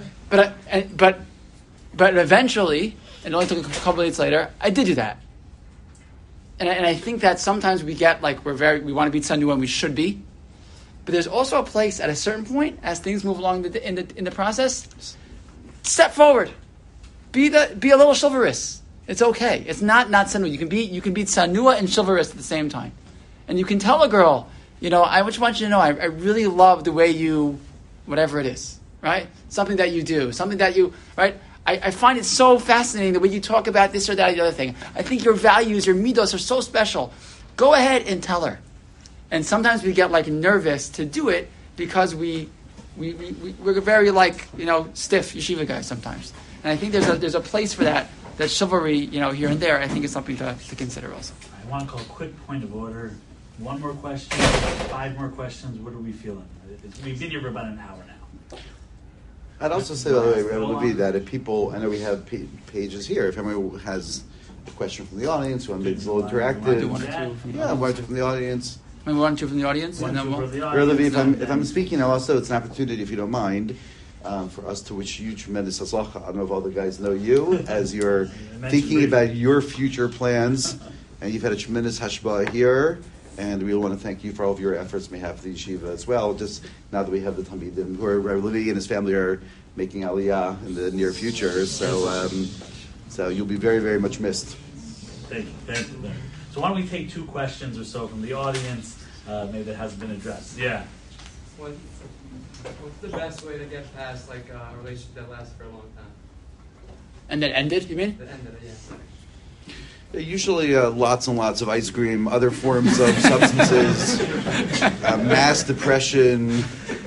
B: eventually, and it only took a couple of days later, I did do that. And I think that sometimes we get like we want to be tzanua and we should be, but there's also a place at a certain point as things move along in the process. Step forward, be a little chivalrous. It's okay. It's not tzanua. You can be tzanua and chivalrous at the same time, and you can tell a girl, I just want you to know I really love the way you, whatever it is, right? Something that you do, something that you, right? I find it so fascinating the way you talk about this or that or the other thing. I think your values, your midos are so special. Go ahead and tell her. And sometimes we get like nervous to do it because we're very like, stiff yeshiva guys sometimes. And I think there's a place for that chivalry, here and there. I think is something to consider also.
A: I want to call a quick point of order. One more question, 5 more questions. What are we feeling? We've been here for about an hour now.
C: I'd also say, by the way, Rabbi Levi, that if people, I know we have pages here, if anyone has a question from the audience, want to make it a little interactive.
B: One or two from the
C: one or two from the audience.
B: Maybe 1 or 2 from the audience?
A: One,
B: and then
A: two from the
C: Rabbi
A: audience.
C: Levi, if I'm speaking now also, it's an opportunity, if you don't mind, for us to wish you tremendous hatzlacha. I don't know if all the guys know you, as you're thinking about your future plans, and you've had a tremendous hashbah here. And we want to thank you for all of your efforts on behalf of the yeshiva as well. Just now that we have the Talmidim, who are Rabbi Levi and his family are making Aliyah in the near future. So you'll be very, very much missed.
A: Thank you. So why don't we take 2 questions or so from the audience, maybe that hasn't been addressed. Yeah.
E: What's the best way to get past like a relationship that lasts for a long time?
B: And then ended, you mean?
E: That ended, yeah.
C: Usually lots and lots of ice cream, other forms of substances, mass depression.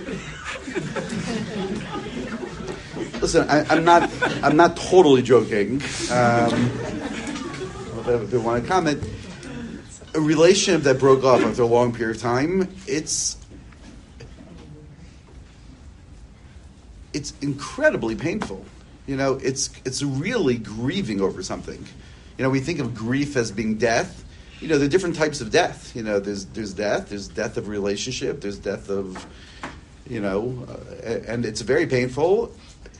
C: Listen, I'm not totally joking. If you want to comment, a relationship that broke off after a long period of time, it's incredibly painful. It's really grieving over something. We think of grief as being death. There are different types of death. There's death. There's death of relationship. There's death of, and it's very painful.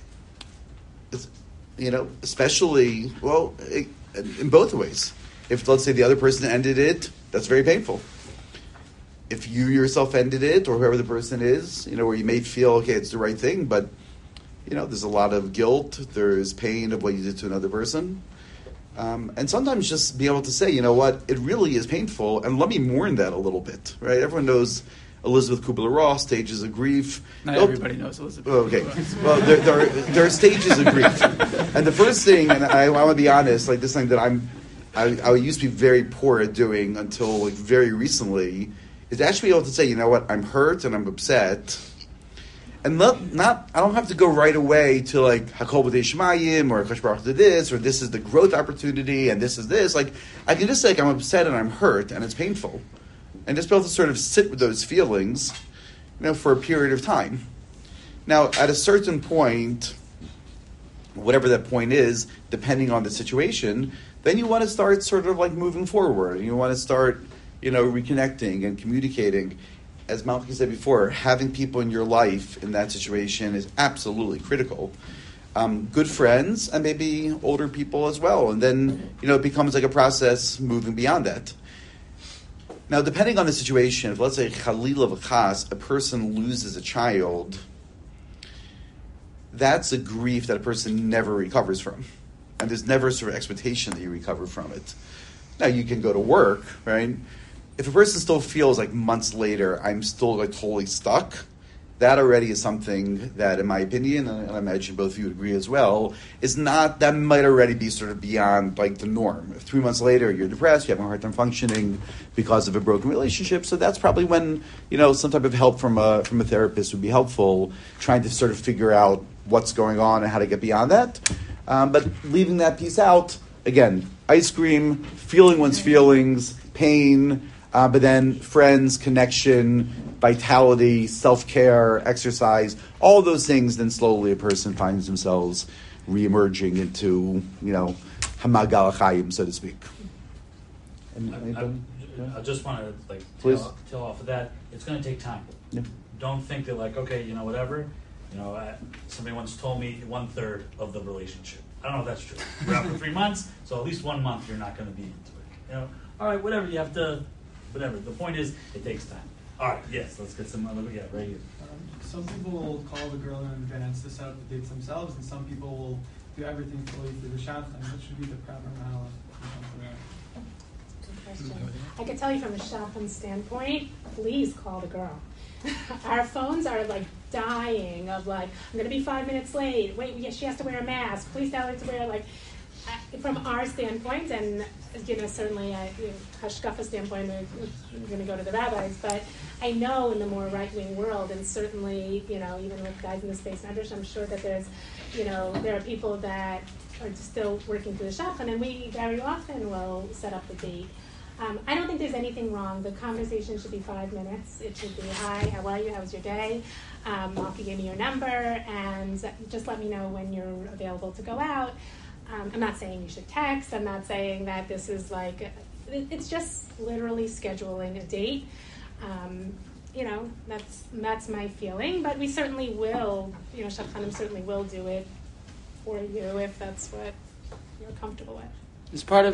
C: Especially, in both ways. If, let's say, the other person ended it, that's very painful. If you yourself ended it, or whoever the person is, where you may feel, okay, it's the right thing, but, there's a lot of guilt, there's pain of what you did to another person. And sometimes just be able to say, you know what, it really is painful, and let me mourn that a little bit, right? Everyone knows Elizabeth Kubler-Ross, stages of grief.
B: Not everybody knows Elizabeth.
C: Okay. Well, there are stages of grief. And the first thing, and I want to be honest, like this thing that I used to be very poor at doing until like very recently, is to actually be able to say, you know what, I'm hurt and I'm upset. And I don't have to go right away to like Hakol B'dei Shemayim or Akash Baruch did this, or this is the growth opportunity and this is this. Like, I can just say like, I'm upset and I'm hurt and it's painful. And just be able to sort of sit with those feelings, for a period of time. Now, at a certain point, whatever that point is, depending on the situation, then you want to start sort of like moving forward. And you want to start, reconnecting and communicating. As Malki said before, having people in your life in that situation is absolutely critical. Good friends and maybe older people as well. And then, it becomes like a process moving beyond that. Now, depending on the situation, if let's say Chalila v'chas, a person loses a child, that's a grief that a person never recovers from. And there's never sort of expectation that you recover from it. Now, you can go to work, right? If a person still feels like months later, I'm still like totally stuck, that already is something that, in my opinion, and I imagine both of you would agree as well, that might already be sort of beyond like the norm. If 3 months later you're depressed, you're having a hard time functioning because of a broken relationship, so that's probably when, some type of help from a therapist would be helpful, trying to sort of figure out what's going on and how to get beyond that. But leaving that piece out, again, ice cream, feeling one's feelings, pain, but then friends, connection, vitality, self-care, exercise, all those things, then slowly a person finds themselves re-emerging into, Hamagal HaChaim, so to speak.
A: I just want to tell off of that. It's going to take time.
C: Yeah.
A: Don't think that whatever. Somebody once told me 1/3 of the relationship. I don't know if that's true. We're out for 3 months, so at least 1 month you're not going to be into it. All right, whatever. You have to, whatever. The point is, it takes time. All right, yes, let's get some other, right here.
F: Some people will call the girl in advance to set up the dates themselves, and some people will do everything fully through the shadchan. What should be the proper mahala?
D: Good question. I can tell you from a shadchan standpoint, please call the girl. Our phones are like dying of like, I'm going to be 5 minutes late. Wait, yeah, she has to wear a mask. Please tell her to wear from our standpoint, and certainly hashkafa standpoint, we're going to go to the rabbis, but I know in the more right-wing world, and certainly, even with guys in the space medrash, I'm sure that there's, there are people that are still working through the shadchan, and we very often will set up the date. I don't think there's anything wrong. The conversation should be 5 minutes. It should be, hi, how are you? How was your day? Malki gave me your number, and just let me know when you're available to go out. I'm not saying you should text. I'm not saying that this is like, it's just literally scheduling a date. That's my feeling. But we certainly will, shadchanim certainly will do it for you if that's what you're comfortable with.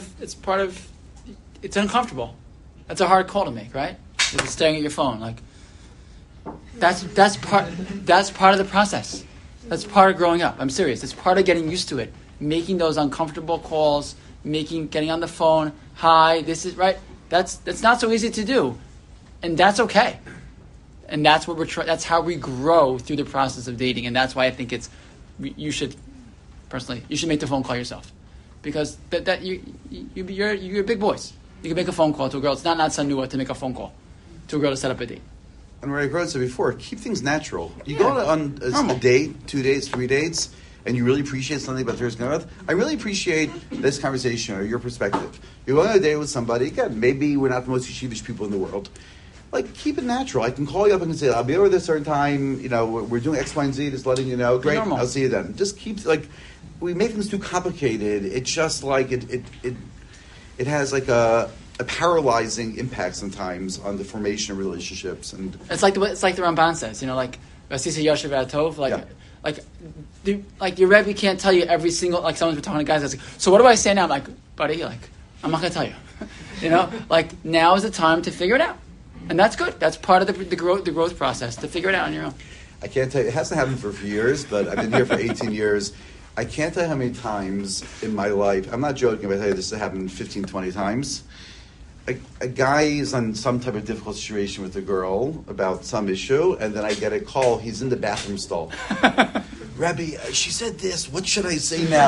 B: It's uncomfortable. That's a hard call to make, right? You're just staring at your phone, like that's part of the process. That's part of growing up. I'm serious. It's part of getting used to it. Making those uncomfortable calls, getting on the phone. Hi, this is right. That's not so easy to do, and that's okay. And that's what that's how we grow through the process of dating. And that's why I think you should make the phone call yourself, because you're big boys. You can make a phone call to a girl. It's not sanua to make a phone call to a girl to set up a date.
C: And what I said before, keep things natural. You go on a date, 2 dates, 3 dates, and you really appreciate something about the person you're with. I really appreciate this conversation or your perspective. You're going on a date with somebody, again, maybe we're not the most yeshivish people in the world. Like, keep it natural. I can call you up and say, I'll be over this certain time, we're doing X, Y, and Z, just letting you know. Great,
B: normal.
C: I'll see you then. Just keep, we make things too complicated. It's just it has a paralyzing impact sometimes on the formation of relationships. And
B: it's like the Ramban says, Rasisa Yoshev Atov, your Rebbe can't tell you every single, someone's been talking to guys that's like, so what do I say now? I'm like, buddy, I'm not going to tell you. Now is the time to figure it out. And that's good. That's part of the growth process, to figure it out on your own.
C: I can't tell you, it hasn't happened for a few years, but I've been here for 18 years. I can't tell you how many times in my life, I'm not joking, but I tell you this has happened 15, 20 times. A guy is on some type of difficult situation with a girl about some issue, and then I get a call, he's in the bathroom stall. Rabbi, she said this, what should I say now?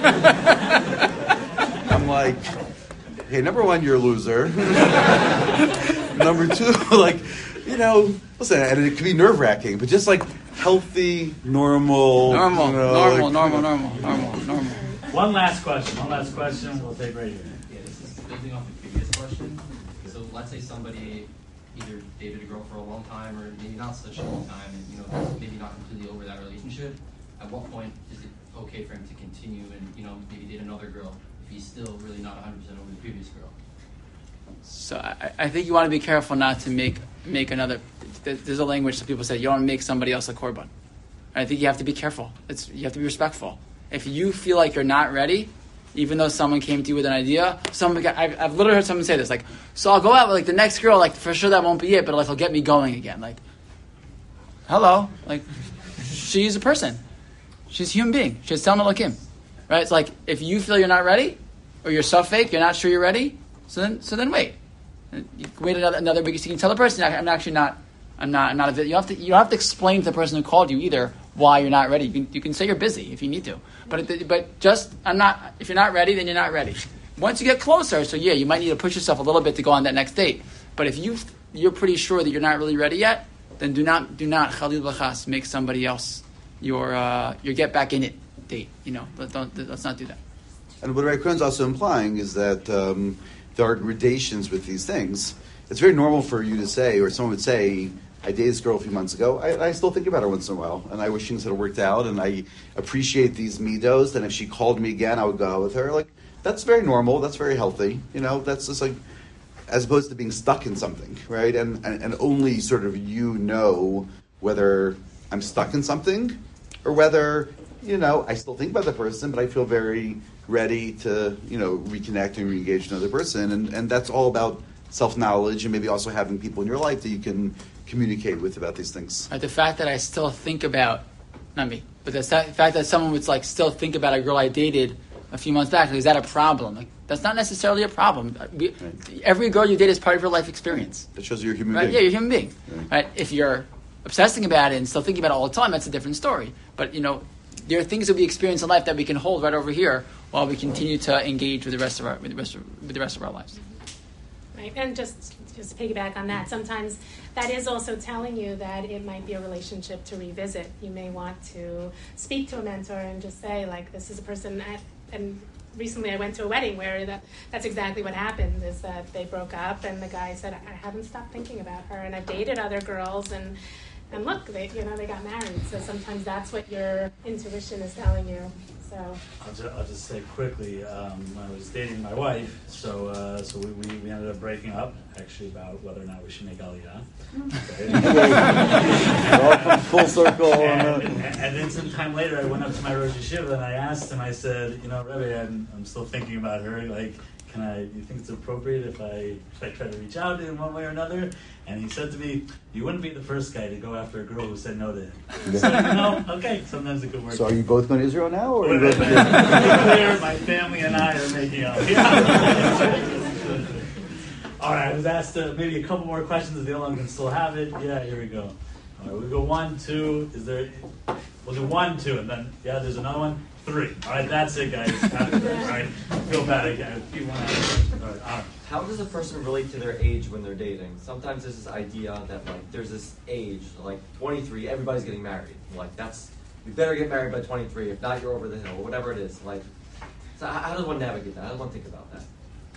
C: I'm like, hey, number one, you're a loser. Number two, listen, and it can be nerve-wracking, but just healthy, normal.
A: One last question we'll take right here.
G: Yeah, this is building off the previous question. So let's say somebody either dated a girl for a long time or maybe not such a long time and, maybe not completely over that relationship. At what point is it okay for him to continue and, maybe date another girl if he's still really not 100% over the previous girl?
B: So I think you want to be careful not to make another. There's a language that people say you don't make somebody else a korban. I think you have to be careful. You have to be respectful. If you feel like you're not ready, even though someone came to you with an idea, I've literally heard someone say this, so I'll go out with the next girl, for sure that won't be it, but it'll get me going again. Hello, she's a person, she's a human being, she's telling Elohim, right? It's if you feel you're not ready, or you're so fake, you're not sure you're ready. So then wait. You can wait another week. So you can tell the person, I'm not a fit. You have to explain to the person who called you either why you're not ready. You can say you're busy if you need to. But just if you're not ready, then you're not ready. Once you get closer, so yeah, you might need to push yourself a little bit to go on that next date. But if you're pretty sure that you're not really ready yet, then do not Chalil B'chas make somebody else your get back in it date. Let's not do that.
C: And what Rabbi Kron's also implying is that there are gradations with these things. It's very normal for you to say, or someone would say, I dated this girl a few months ago. I still think about her once in a while, and I wish things had worked out, and I appreciate these midos, and if she called me again, I would go out with her. That's very normal. That's very healthy. That's just as opposed to being stuck in something, right? And only sort of whether I'm stuck in something or whether, I still think about the person, but I feel very ready to, reconnect and re-engage with another person. And that's all about self-knowledge and maybe also having people in your life that you can communicate with about these things.
B: The fact that I still think about, not me, but the fact that someone would still think about a girl I dated a few months back, is that a problem? That's not necessarily a problem. Every girl you date is part of your life experience.
C: That shows you're a human
B: right?
C: being.
B: Yeah, you're a human being.
C: Right.
B: Right? If you're obsessing about it and still thinking about it all the time, that's a different story. But, there are things that we experience in life that we can hold right over here while we continue to engage with the rest of our lives.
D: Right, and just to piggyback on that, sometimes that is also telling you that it might be a relationship to revisit. You may want to speak to a mentor and just say, this is a person, and recently I went to a wedding where that's exactly what happened, is that they broke up and the guy said, I haven't stopped thinking about her, and I've dated other girls, and look, they got married. So sometimes that's what your intuition is telling you. So
A: I'll just say quickly, when I was dating my wife, so we ended up breaking up, actually, about whether or not we should make Aliyah.
C: Welcome full circle.
A: And then some time later, I went up to my Rosh Yeshiva and I asked him, I said, Rebbe, I'm still thinking about her, do you think it's appropriate if I try to reach out in one way or another? And he said to me, you wouldn't be the first guy to go after a girl who said no to him. So, okay, sometimes it could work.
C: So are you both going to Israel now? Or are you
A: Well,
C: both
A: clear, my family and I are making out. All right, I was asked maybe a couple more questions if the other one can still have it. Yeah, here we go. All right, we'll go 1, 2. We'll do 1, 2, and then, there's another one. 3. All right, that's it, guys. All right, feel bad again. If you want to, all right.
H: How does a person relate to their age when they're dating? Sometimes there's this idea that like there's this age, like 23, everybody's getting married. Like you better get married by 23. If not, you're over the hill, or whatever it is. Like, so how does one navigate that? How does one think about that?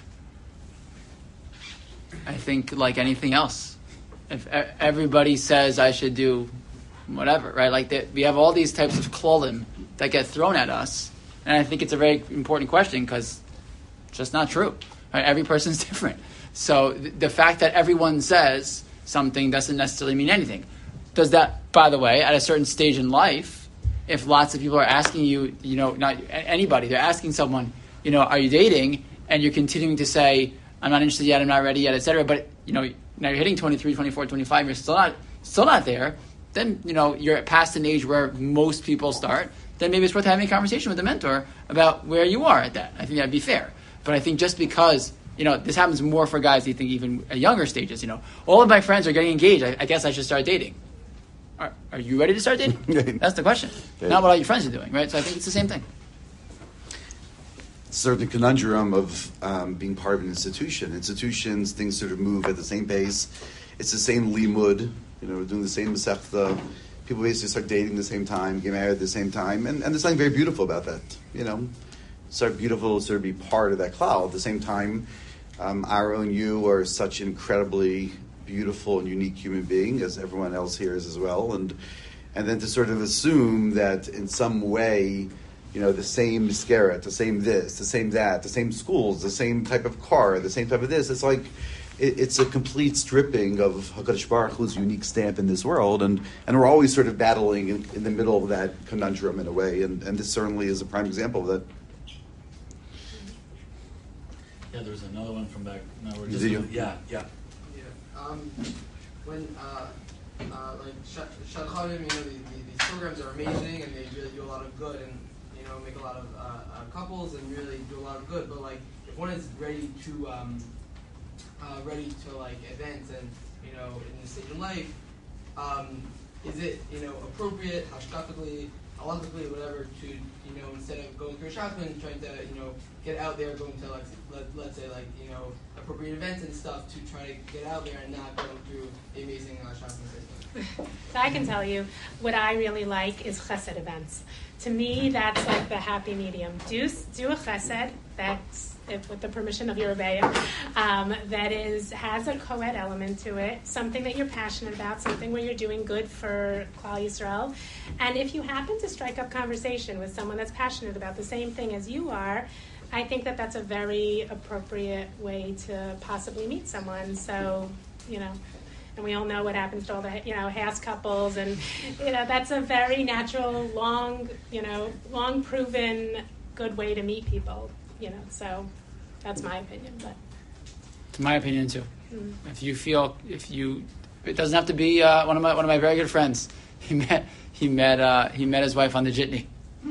B: I think like anything else, if everybody says I should do whatever, right? Like we have all these types of klolim that get thrown at us, and I think it's a very important question because it's just not true. Right? Every person's different. So the fact that everyone says something doesn't necessarily mean anything. Does that, by the way, at a certain stage in life, if lots of people are asking you, not anybody, they're asking someone, are you dating? And you're continuing to say, I'm not interested yet, I'm not ready yet, etc. But, now you're hitting 23, 24, 25, you're still not there. Then, you're past an age where most people start. Then maybe it's worth having a conversation with the mentor about where you are at that. I think that'd be fair. But I think just because, this happens more for guys, I think even at younger stages, all of my friends are getting engaged, I guess I should start dating. Are you ready to start dating? That's the question. Not what all your friends are doing, right? So I think it's the same thing.
C: Certainly conundrum of being part of an institution. Institutions, things sort of move at the same pace. It's the same limud, we're doing the same masechta. People basically start dating at the same time, get married at the same time, and there's something very beautiful about that. Sort of beautiful to sort of be part of that cloud. At the same time, Aro and you are such incredibly beautiful and unique human being, as everyone else here is as well, and then to sort of assume that in some way, the same mascara, the same this, the same that, the same schools, the same type of car, the same type of this. It's like it's a complete stripping of HaKadosh Baruch Hu's unique stamp in this world, and we're always sort of battling in the middle of that conundrum in a way, and this certainly is a prime example of that.
A: Yeah, there was another one from back. No, we're
C: Is
A: just
C: it you?
A: Yeah.
E: When like Shadchanim, these programs are amazing and they really do a lot of good and make a lot of couples and really do a lot of good. But like, if one is ready to like advance and in this stage in life, is it appropriate, hashkafically, halachically, whatever, to instead of going through a shotgun, trying to get out there, going to like let's say like appropriate events and stuff to try to get out there and not going through the amazing shotgun system.
D: So I can tell you what I really like is chesed events. To me, that's like the happy medium. Do a chesed that's with the permission of your rebbeim, that has a co-ed element to it, something that you're passionate about, something where you're doing good for Klal Yisrael. And if you happen to strike up conversation with someone that's passionate about the same thing as you are, I think that that's a very appropriate way to possibly meet someone. So, and we all know what happens to all the, Haas couples, and, that's a very natural, long proven good way to meet people, so that's my opinion, but.
B: It's my opinion too. It doesn't have to be one of my very good friends. He met his wife on the jitney.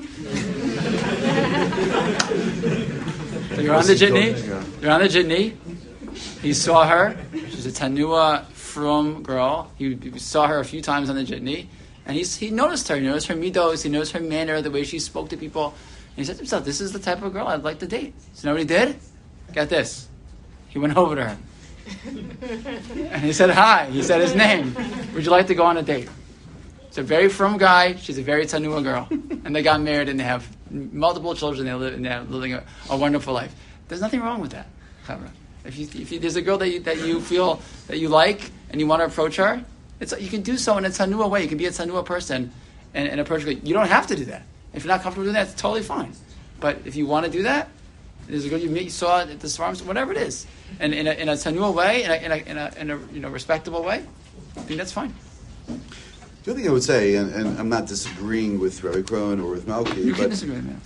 B: So you're on the jitney. He saw her. She's a Tanua frum girl. He saw her a few times on the jitney, and he noticed her. He noticed her midos. He noticed her manner, the way she spoke to people. And he said to himself, "This is the type of girl I'd like to date." So you know what he did? Get this. He went over to her, and he said hi. He said his name. Would you like to go on a date? It's a very frum guy. She's a very Tanua girl, and they got married and they have multiple children. They're living a wonderful life. There's nothing wrong with that. If there's a girl that you feel that you like and you want to approach her, you can do so in a Tanua way. You can be a Tanua person and approach her. You don't have to do that. If you're not comfortable doing that, it's totally fine. But if you want to do that, there's a girl you saw at the farms, whatever it is, and in a Tanua way, in a respectable way, I think that's fine.
C: The other thing I would say, and I'm not disagreeing with Rabbi Krohn or with Malki, but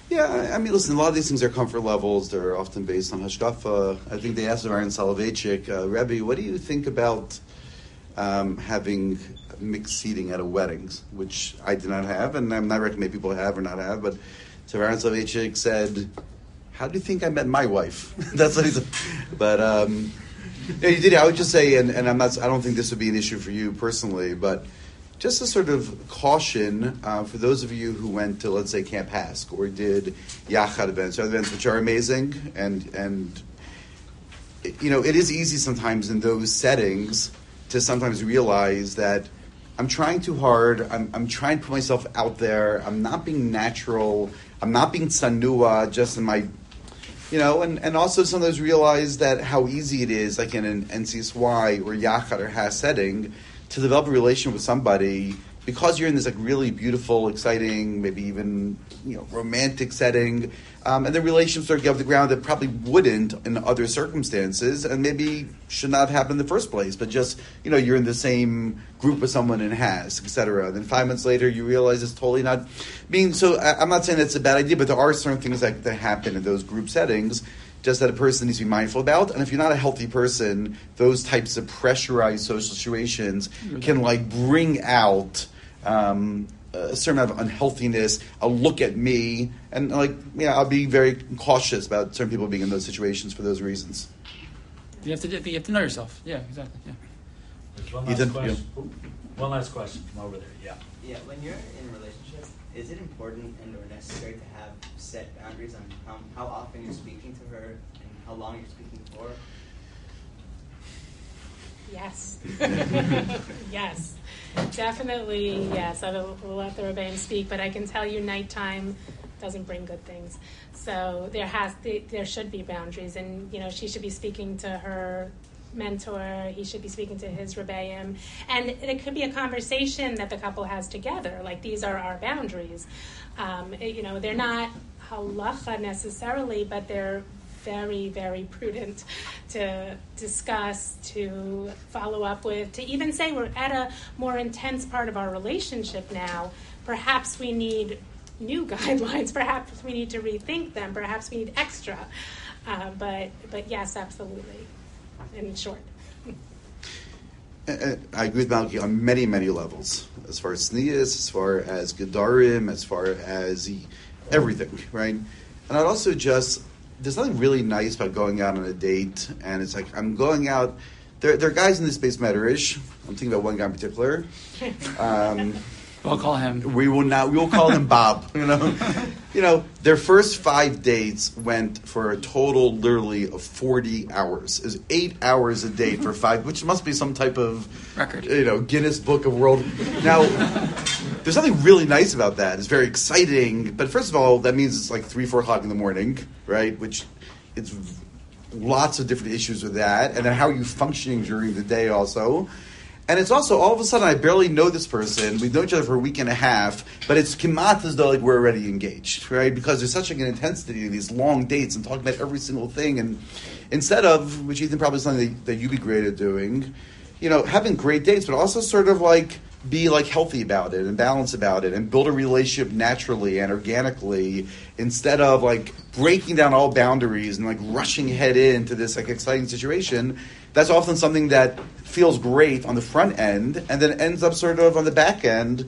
C: Yeah, I mean, listen, a lot of these things are comfort levels. They're often based on hashkafa. I think they asked Aaron Soloveitchik, Rebbe, what do you think about having mixed seating at a weddings, which I did not have, and I'm not recommending people have or not have, but so Aaron Soloveitchik said, how do you think I met my wife? That's what he said. But yeah, you did. I would just say, and I don't think this would be an issue for you personally, but just a sort of caution for those of you who went to, let's say, Camp Hask or did Yachad events, or events which are amazing, and you know, it is easy sometimes in those settings to sometimes realize that I'm trying too hard. I'm trying to put myself out there. I'm not being natural. I'm not being tsanua just in my, you know, and also sometimes realize that how easy it is, like in an NCSY or Yachad or Has setting, to develop a relationship with somebody because you're in this like really beautiful, exciting, maybe even, you know, romantic setting, and the relationships start to get off the ground that probably wouldn't in other circumstances, and maybe should not happen in the first place. But just, you know, you're in the same group with someone and has, etc. Then 5 months later, you realize it's totally not being. So I'm not saying that's a bad idea, but there are certain things that happen in those group settings, just that a person needs to be mindful about. And if you're not a healthy person, those types of pressurized social situations can like bring out a certain amount of unhealthiness, a look at me, and like, yeah, I'll be very cautious about certain people being in those situations for those reasons.
B: You have to know yourself. Yeah, exactly. Yeah.
A: There's one last question. One last question from over there. Yeah.
I: Yeah, when you're in a relationship, is it important and or necessary to have set boundaries on how often you're speaking to her and how long you're speaking for?
D: Yes. Yes. Definitely, yes. I will let the Rebbeim speak, but I can tell you nighttime doesn't bring good things. So there should be boundaries, and, you know, she should be speaking to her mentor, he should be speaking to his Rebbeim, and it could be a conversation that the couple has together, like, these are our boundaries. You know, they're not halacha necessarily, but they're very, very prudent to discuss, to follow up with, to even say we're at a more intense part of our relationship now. Perhaps we need new guidelines. Perhaps we need to rethink them. Perhaps we need extra. But yes, absolutely. In short.
C: I agree with Malki on many, many levels. As far as Sneas, as far as Gedarim, as far as everything, right? And I'd also just, there's something really nice about going out on a date, and it's like, I'm going out, there are guys in this space Medrash. I'm thinking about one guy in particular.
B: We'll call him.
C: We will call him Bob. You know, their first 5 dates went for a total, literally, of 40 hours. It was 8 hours a date for 5, which must be some type of
B: record.
C: You know, Guinness Book of World. Now, there's something really nice about that. It's very exciting. But first of all, that means it's like 3, 4 o'clock in the morning, right? Which it's lots of different issues with that, and then how are you functioning during the day also. And it's also, all of a sudden, I barely know this person. We've known each other for a week and a half, but it's kimat as though like we're already engaged, right? Because there's such an intensity in these long dates and talking about every single thing. And instead of, which Ethan probably is something that you'd be great at doing, you know, having great dates, but also sort of like be like healthy about it and balanced about it and build a relationship naturally and organically instead of like breaking down all boundaries and like rushing head into this like exciting situation. That's often something that feels great on the front end and then ends up sort of on the back end,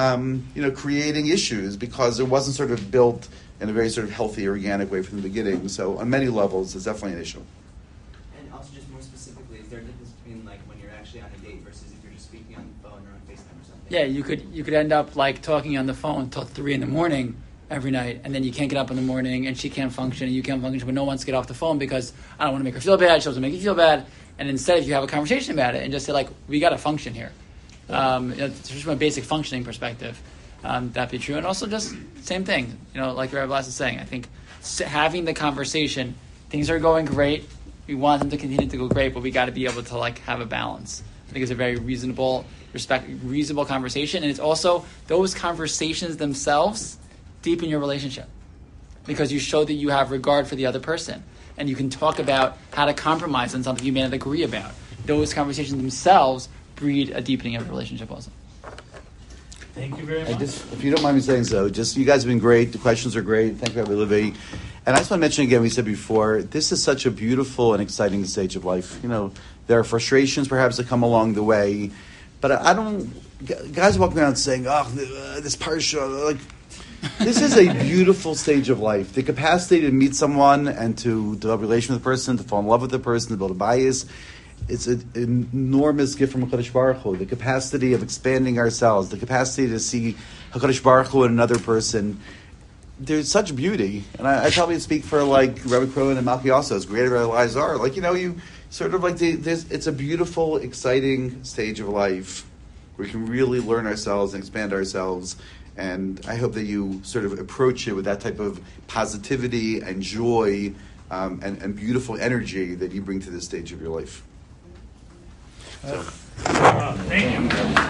C: you know, creating issues because it wasn't sort of built in a very sort of healthy, organic way from the beginning. So on many levels, it's definitely an issue.
I: And also just more specifically, is there a difference between like when you're actually on a date versus if you're just speaking on the phone or on FaceTime or something?
B: Yeah, you could end up like talking on the phone till 3 a.m. every night, and then you can't get up in the morning, and she can't function, and you can't function, but no one wants to get off the phone because I don't want to make her feel bad, she doesn't make you feel bad. And instead, if you have a conversation about it and just say, like, we got to function here. You know, just from a basic functioning perspective, that'd be true. And also just same thing, you know, like Rabbi Blas is saying. I think having the conversation, things are going great. We want them to continue to go great, but we got to be able to, like, have a balance. I think it's a very reasonable conversation. And it's also those conversations themselves deepen your relationship because you show that you have regard for the other person. And you can talk about how to compromise on something you may not agree about. Those conversations themselves breed a deepening of a relationship also.
A: Thank you very
C: I
A: much.
C: just, if you don't mind me saying so, just you guys have been great. The questions are great. Thank you, Rabbi Levy. And I just want to mention again, we said before, this is such a beautiful and exciting stage of life. You know, there are frustrations perhaps that come along the way, but I don't. Guys walking around saying, "Oh, this parsha," like this is a beautiful stage of life. The capacity to meet someone and to develop a relation with the person, to fall in love with the person, to build a bias. It's an enormous gift from HaKadosh Baruch Hu. The capacity of expanding ourselves, the capacity to see HaKadosh Baruch Hu in another person. There's such beauty. And I probably speak for like Rabbi Cronin and Malki also, as great as our lives are. Like, you know, you sort of like, it's a beautiful, exciting stage of life where we can really learn ourselves and expand ourselves. And I hope that you sort of approach it with that type of positivity and joy and beautiful energy that you bring to this stage of your life. So.
A: Thank you.